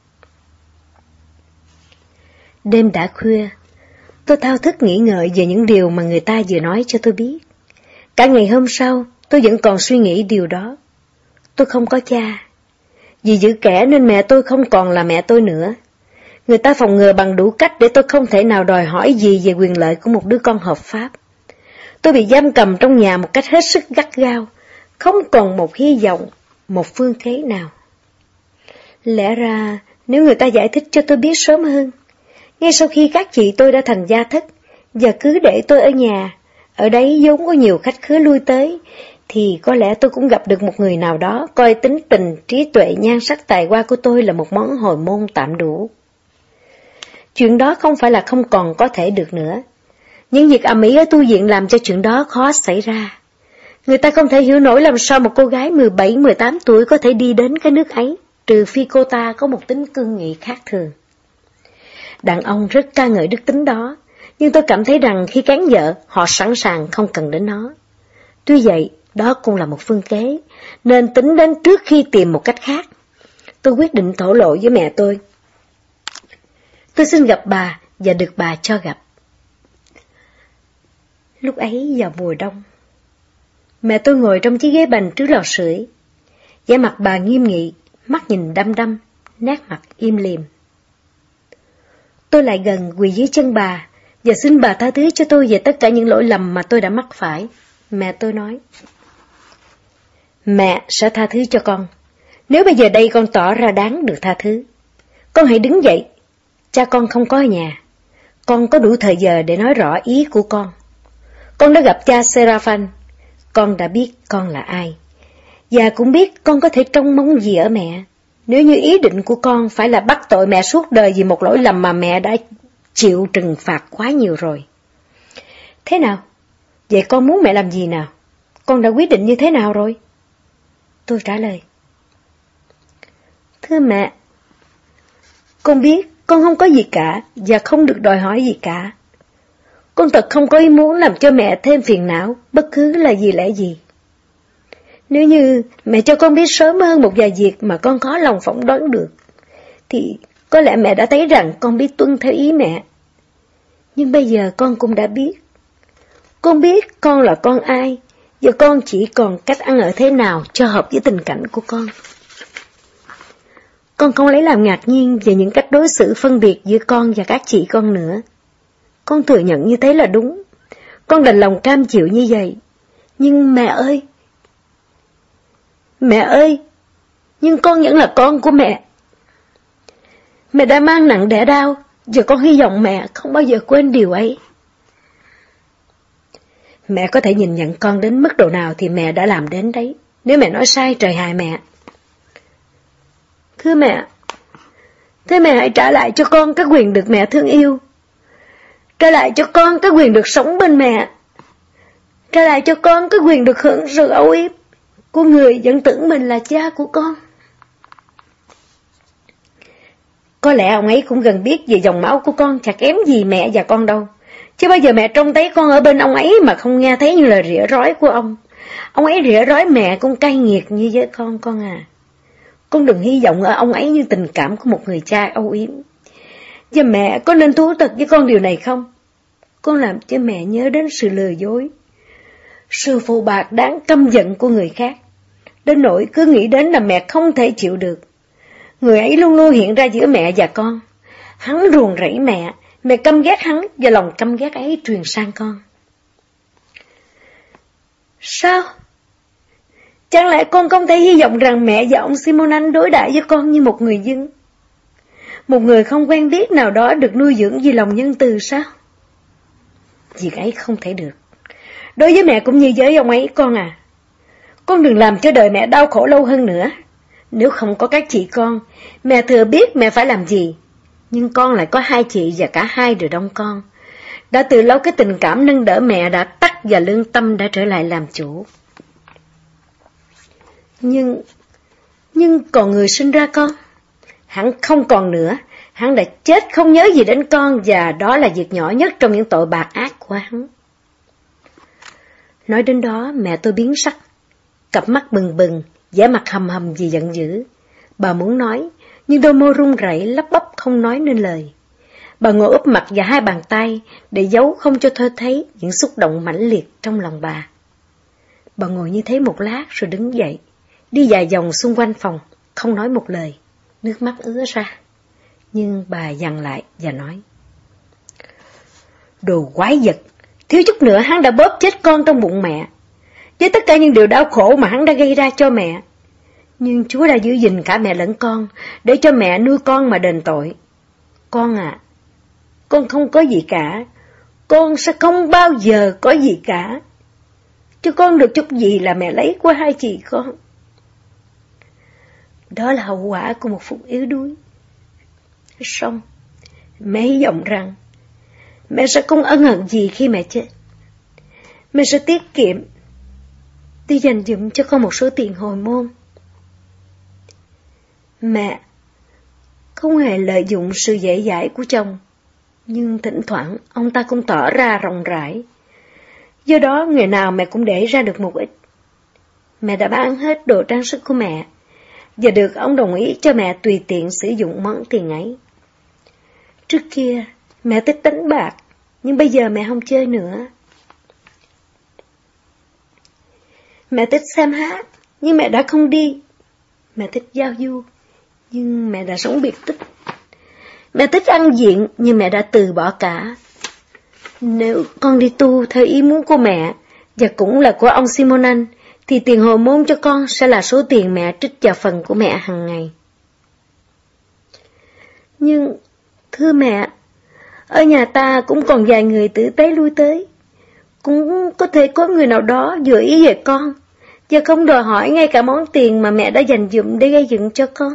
Đêm đã khuya, tôi thao thức nghĩ ngợi về những điều mà người ta vừa nói cho tôi biết. Cả ngày hôm sau, tôi vẫn còn suy nghĩ điều đó. Tôi không có cha. Vì giữ kẻ nên mẹ tôi không còn là mẹ tôi nữa. Người ta phòng ngừa bằng đủ cách để tôi không thể nào đòi hỏi gì về quyền lợi của một đứa con hợp pháp. Tôi bị giam cầm trong nhà một cách hết sức gắt gao, không còn một hy vọng, một phương thế nào. Lẽ ra, nếu người ta giải thích cho tôi biết sớm hơn, ngay sau khi các chị tôi đã thành gia thất, và cứ để tôi ở nhà, ở đấy vốn có nhiều khách khứa lui tới, thì có lẽ tôi cũng gặp được một người nào đó coi tính tình, trí tuệ, nhan sắc, tài hoa của tôi là một món hồi môn tạm đủ. Chuyện đó không phải là không còn có thể được nữa. Những việc ầm ĩ ở tu viện làm cho chuyện đó khó xảy ra. Người ta không thể hiểu nổi làm sao một cô gái mười bảy mười tám tuổi có thể đi đến cái nước ấy, trừ phi cô ta có một tính cương nghị khác thường. Đàn ông rất ca ngợi đức tính đó, nhưng tôi cảm thấy rằng khi cán vợ, họ sẵn sàng không cần đến nó. Tuy vậy, Đó cũng là một phương kế, nên tính đến trước khi tìm một cách khác. Tôi quyết định thổ lộ với mẹ tôi. Tôi xin gặp bà và được bà cho gặp. Lúc ấy vào mùa đông, mẹ tôi ngồi trong chiếc ghế bành trước lò sưởi. vẻ mặt bà nghiêm nghị, mắt nhìn đăm đăm, nét mặt im lìm. Tôi lại gần quỳ dưới chân bà và xin bà tha thứ cho tôi về tất cả những lỗi lầm mà tôi đã mắc phải. Mẹ tôi nói: Mẹ sẽ tha thứ cho con. Nếu bây giờ đây con tỏ ra đáng được tha thứ, con hãy đứng dậy. Cha con không có ở nhà. Con có đủ thời giờ để nói rõ ý của con. Con đã gặp cha Seraphim. Con đã biết con là ai. Và cũng biết con có thể trông mong gì ở mẹ. Nếu như ý định của con phải là bắt tội mẹ suốt đời vì một lỗi lầm mà mẹ đã chịu trừng phạt quá nhiều rồi. Thế nào? Vậy con muốn mẹ làm gì nào? Con đã quyết định như thế nào rồi? Tôi trả lời: Thưa mẹ, con biết con không có gì cả và không được đòi hỏi gì cả. Con thật không có ý muốn làm cho mẹ thêm phiền não, bất cứ là gì lẽ gì. Nếu như mẹ cho con biết sớm hơn một vài việc mà con khó lòng phỏng đoán được, thì có lẽ mẹ đã thấy rằng con biết tuân theo ý mẹ. Nhưng bây giờ con cũng đã biết. Con biết con là con ai, và con chỉ còn cách ăn ở thế nào cho hợp với tình cảnh của con. Con không lấy làm ngạc nhiên về những cách đối xử phân biệt giữa con và các chị con nữa. Con thừa nhận như thế là đúng. Con đành lòng cam chịu như vậy. Nhưng mẹ ơi! Mẹ ơi! Nhưng con vẫn là con của mẹ. Mẹ đã mang nặng đẻ đau, và con hy vọng mẹ không bao giờ quên điều ấy. Mẹ có thể nhìn nhận con đến mức độ nào thì mẹ đã làm đến đấy. Nếu mẹ nói sai, trời hại mẹ. Thưa mẹ, thế mẹ hãy trả lại cho con cái quyền được mẹ thương yêu. Trả lại cho con cái quyền được sống bên mẹ. Trả lại cho con cái quyền được hưởng sự âu yếm của người vẫn tưởng mình là cha của con. Có lẽ ông ấy cũng gần biết về dòng máu của con chả kém gì mẹ và con đâu. Chứ bao giờ mẹ trông thấy con ở bên ông ấy mà không nghe thấy như lời rỉa rói của ông. Ông ấy rỉa rói mẹ cũng cay nghiệt như với con con à. Con đừng hy vọng ở ông ấy như tình cảm của một người cha âu yếm. Và mẹ có nên thú thật với con điều này không? Con làm cho mẹ nhớ đến sự lừa dối, sự phụ bạc đáng căm giận của người khác, đến nỗi cứ nghĩ đến là mẹ không thể chịu được. Người ấy luôn luôn hiện ra giữa mẹ và con. Hắn ruồng rẫy mẹ, mẹ căm ghét hắn và lòng căm ghét ấy truyền sang con. Sao? Chẳng lẽ con không thể hy vọng rằng mẹ và ông Simonan đối đãi với con như một người dân, một người không quen biết nào đó được nuôi dưỡng vì lòng nhân từ sao? Việc ấy không thể được. Đối với mẹ cũng như với ông ấy con à. Con đừng làm cho đời mẹ đau khổ lâu hơn nữa. Nếu không có các chị con, mẹ thừa biết mẹ phải làm gì. Nhưng con lại có hai chị và cả hai đều đông con. Đã từ lâu cái tình cảm nâng đỡ mẹ đã tắt và lương tâm đã trở lại làm chủ. Nhưng, nhưng còn người sinh ra con, hắn không còn nữa. Hắn đã chết không nhớ gì đến con, và đó là việc nhỏ nhất trong những tội bạc ác của hắn. Nói đến đó mẹ tôi biến sắc, cặp mắt bừng bừng, vẻ mặt hầm hầm vì giận dữ. Bà muốn nói, nhưng đôi môi run rẩy lắp bắp không nói nên lời. Bà ngồi úp mặt vào hai bàn tay để giấu không cho tôi thấy những xúc động mãnh liệt trong lòng bà. Bà ngồi như thế một lát rồi đứng dậy, đi vài vòng xung quanh phòng, không nói một lời, nước mắt ứa ra. Nhưng bà dằn lại và nói: Đồ quái vật, thiếu chút nữa hắn đã bóp chết con trong bụng mẹ, với tất cả những điều đau khổ mà hắn đã gây ra cho mẹ. Nhưng Chúa đã giữ gìn cả mẹ lẫn con, để cho mẹ nuôi con mà đền tội. Con à, con không có gì cả, con sẽ không bao giờ có gì cả. Cho con được chút gì là mẹ lấy của hai chị con. Đó là hậu quả của một phút yếu đuối. Xong, mẹ hy vọng rằng mẹ sẽ không ân hận gì khi mẹ chết. Mẹ sẽ tiết kiệm đi dành dụm cho con một số tiền hồi môn. Mẹ không hề lợi dụng sự dễ dãi của chồng, nhưng thỉnh thoảng ông ta cũng tỏ ra rộng rãi. Do đó ngày nào mẹ cũng để ra được một ít. Mẹ đã bán hết đồ trang sức của mẹ, và được ông đồng ý cho mẹ tùy tiện sử dụng món tiền ấy. Trước kia, mẹ thích đánh bạc, nhưng bây giờ mẹ không chơi nữa. Mẹ thích xem hát, nhưng mẹ đã không đi. Mẹ thích giao du, nhưng mẹ đã sống biệt tích. Mẹ thích ăn diện, nhưng mẹ đã từ bỏ cả. Nếu con đi tu theo ý muốn của mẹ, và cũng là của ông Simonan, thì tiền hồi môn cho con sẽ là số tiền mẹ trích vào phần của mẹ hàng ngày. Nhưng, thưa mẹ, ở nhà ta cũng còn vài người tử tế lui tới. Cũng có thể có người nào đó vừa ý về con, và không đòi hỏi ngay cả món tiền mà mẹ đã dành dụm để gây dựng cho con.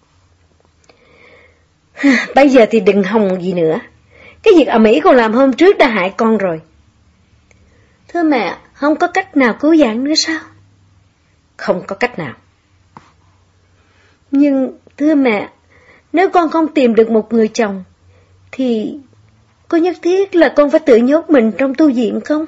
Bây giờ thì đừng hòng gì nữa. Cái việc ầm ĩ con làm hôm trước đã hại con rồi. Thưa mẹ, không có cách nào cứu vãn nữa sao? Không có cách nào. Nhưng, thưa mẹ, nếu con không tìm được một người chồng, thì có nhất thiết là con phải tự nhốt mình trong tu viện không?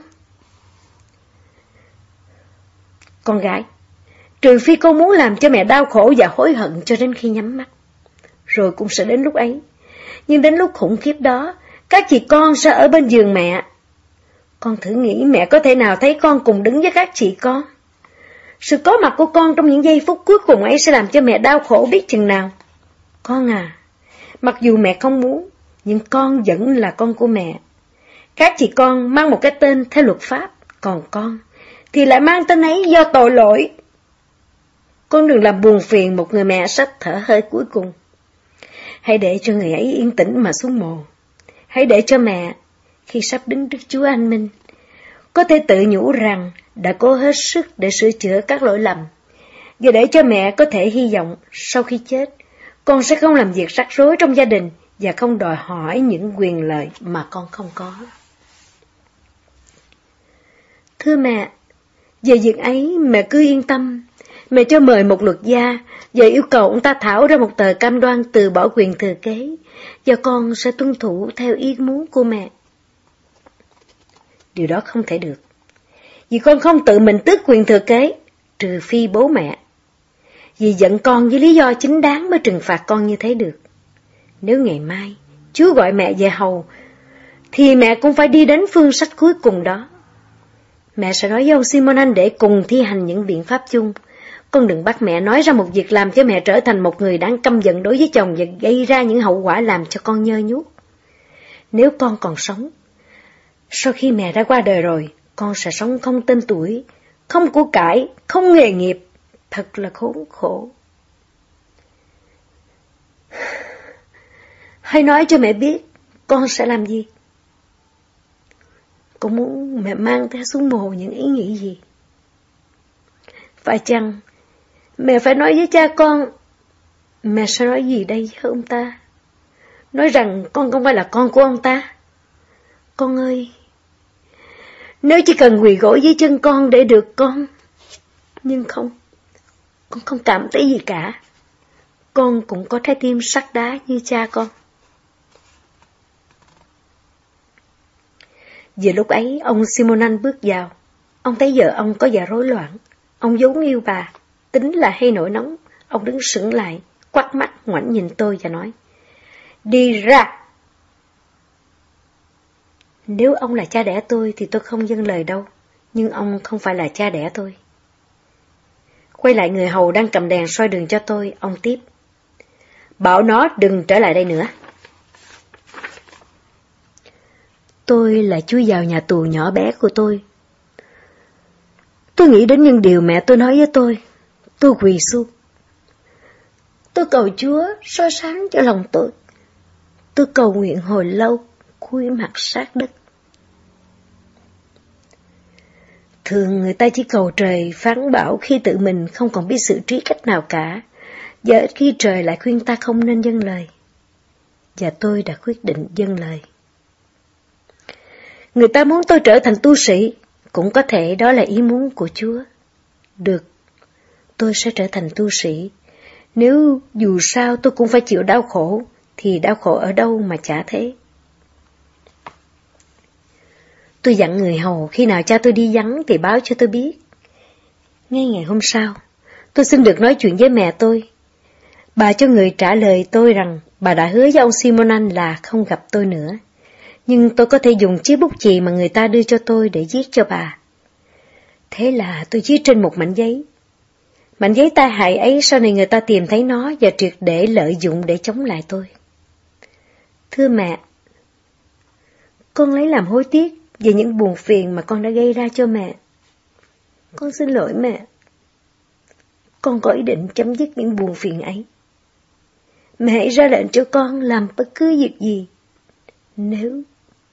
Con gái, trừ phi con muốn làm cho mẹ đau khổ và hối hận cho đến khi nhắm mắt, rồi cũng sẽ đến lúc ấy. Nhưng đến lúc khủng khiếp đó, các chị con sẽ ở bên giường mẹ. Con thử nghĩ mẹ có thể nào thấy con cùng đứng với các chị con? Sự có mặt của con trong những giây phút cuối cùng ấy sẽ làm cho mẹ đau khổ biết chừng nào. Con à, mặc dù mẹ không muốn, nhưng con vẫn là con của mẹ. Các chị con mang một cái tên theo luật pháp, còn con thì lại mang tên ấy do tội lỗi. Con đừng làm buồn phiền một người mẹ sắp thở hơi cuối cùng. Hãy để cho người ấy yên tĩnh mà xuống mồ. Hãy để cho mẹ, khi sắp đứng trước Chúa Anh Minh, có thể tự nhủ rằng đã cố hết sức để sửa chữa các lỗi lầm, và để cho mẹ có thể hy vọng sau khi chết, con sẽ không làm việc rắc rối trong gia đình và không đòi hỏi những quyền lợi mà con không có. Thưa mẹ, về việc ấy mẹ cứ yên tâm. Mẹ cho mời một luật gia và yêu cầu ông ta thảo ra một tờ cam đoan từ bỏ quyền thừa kế, và con sẽ tuân thủ theo ý muốn của mẹ. Điều đó không thể được, vì con không tự mình tước quyền thừa kế, trừ phi bố mẹ. Vì giận con với lý do chính đáng mới trừng phạt con như thế được. Nếu ngày mai Chúa gọi mẹ về hầu, thì mẹ cũng phải đi đến phương sách cuối cùng đó. Mẹ sẽ nói với ông Simonan để cùng thi hành những biện pháp chung. Con đừng bắt mẹ nói ra một việc làm cho mẹ trở thành một người đáng căm giận đối với chồng và gây ra những hậu quả làm cho con nhơ nhuốc. Nếu con còn sống, sau khi mẹ đã qua đời rồi, con sẽ sống không tên tuổi, không của cải, không nghề nghiệp, thật là khốn khổ. Hãy nói cho mẹ biết, con sẽ làm gì? Con muốn mẹ mang theo xuống mồ những ý nghĩ gì? Phải chăng mẹ phải nói với cha con? Mẹ sẽ nói gì đây với ông ta? Nói rằng con không phải là con của ông ta? Con ơi, nếu chỉ cần quỳ gối dưới chân con để được con. Nhưng không, con không cảm thấy gì cả. Con cũng có trái tim sắt đá như cha con. Vừa lúc ấy, ông Simonan bước vào. Ông thấy vợ ông có vẻ rối loạn. Ông vốn yêu bà, tính là hay nổi nóng. Ông đứng sững lại, quắt mắt ngoảnh nhìn tôi và nói: Đi ra! Nếu ông là cha đẻ tôi thì tôi không vâng lời đâu, nhưng ông không phải là cha đẻ tôi. Quay lại người hầu đang cầm đèn soi đường cho tôi, ông tiếp: Bảo nó đừng trở lại đây nữa. Tôi lại chui vào nhà tù nhỏ bé của tôi. Tôi nghĩ đến những điều mẹ tôi nói với tôi. Tôi quỳ xuống. Tôi cầu Chúa soi sáng cho lòng tôi. Tôi cầu nguyện hồi lâu, cúi mặt sát đất. Thường người ta chỉ cầu trời phán bảo khi tự mình không còn biết xử trí cách nào cả, và ít khi trời lại khuyên ta không nên vâng lời. Và tôi đã quyết định vâng lời. Người ta muốn tôi trở thành tu sĩ, cũng có thể đó là ý muốn của Chúa. Được, tôi sẽ trở thành tu sĩ. Nếu dù sao tôi cũng phải chịu đau khổ, thì đau khổ ở đâu mà chả thế. Tôi dặn người hầu khi nào cha tôi đi vắng thì báo cho tôi biết. Ngay ngày hôm sau, tôi xin được nói chuyện với mẹ tôi. Bà cho người trả lời tôi rằng bà đã hứa với ông Simonan là không gặp tôi nữa, nhưng tôi có thể dùng chiếc bút chì mà người ta đưa cho tôi để viết cho bà. Thế là tôi viết trên một mảnh giấy. Mảnh giấy tai hại ấy sau này người ta tìm thấy nó và triệt để lợi dụng để chống lại tôi. Thưa mẹ, con lấy làm hối tiếc về những buồn phiền mà con đã gây ra cho mẹ. Con xin lỗi mẹ. Con có ý định chấm dứt những buồn phiền ấy. Mẹ hãy ra lệnh cho con làm bất cứ việc gì. Nếu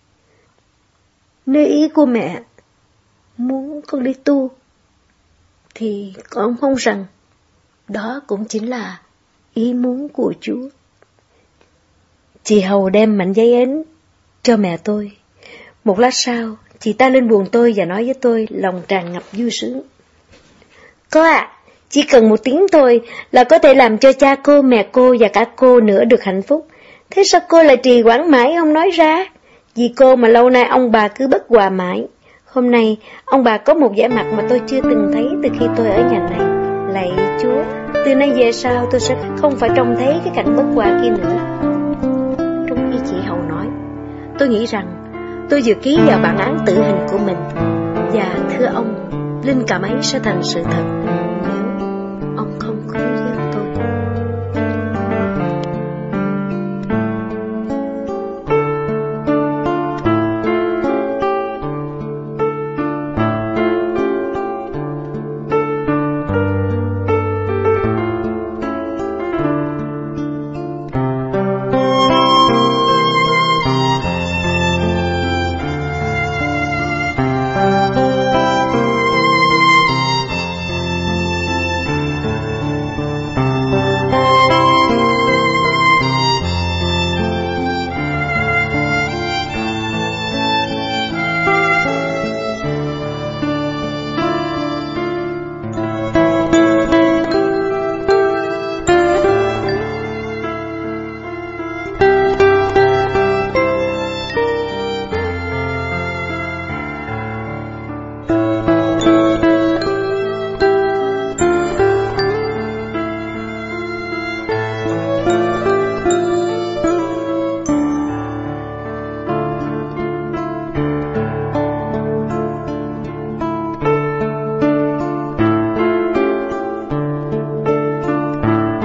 Nếu ý của mẹ muốn con đi tu, thì con mong rằng đó cũng chính là ý muốn của Chúa. Chị Hầu đem mảnh giấy ấy cho mẹ tôi. Một lát sau, chị ta lên buồng tôi và nói với tôi lòng tràn ngập vui sướng. Cô ạ, à, chỉ cần một tiếng thôi là có thể làm cho cha cô, mẹ cô và cả cô nữa được hạnh phúc. Thế sao cô lại trì hoãn mãi không nói ra? Vì cô mà lâu nay ông bà cứ bất hòa mãi. Hôm nay, ông bà có một vẻ mặt mà tôi chưa từng thấy từ khi tôi ở nhà này. Lạy Chúa, từ nay về sau tôi sẽ không phải trông thấy cái cảnh bất hòa kia nữa. Trong khi chị Hầu nói, tôi nghĩ rằng tôi vừa ký vào bản án tử hình của mình. Và thưa ông, linh cảm ấy sẽ thành sự thật.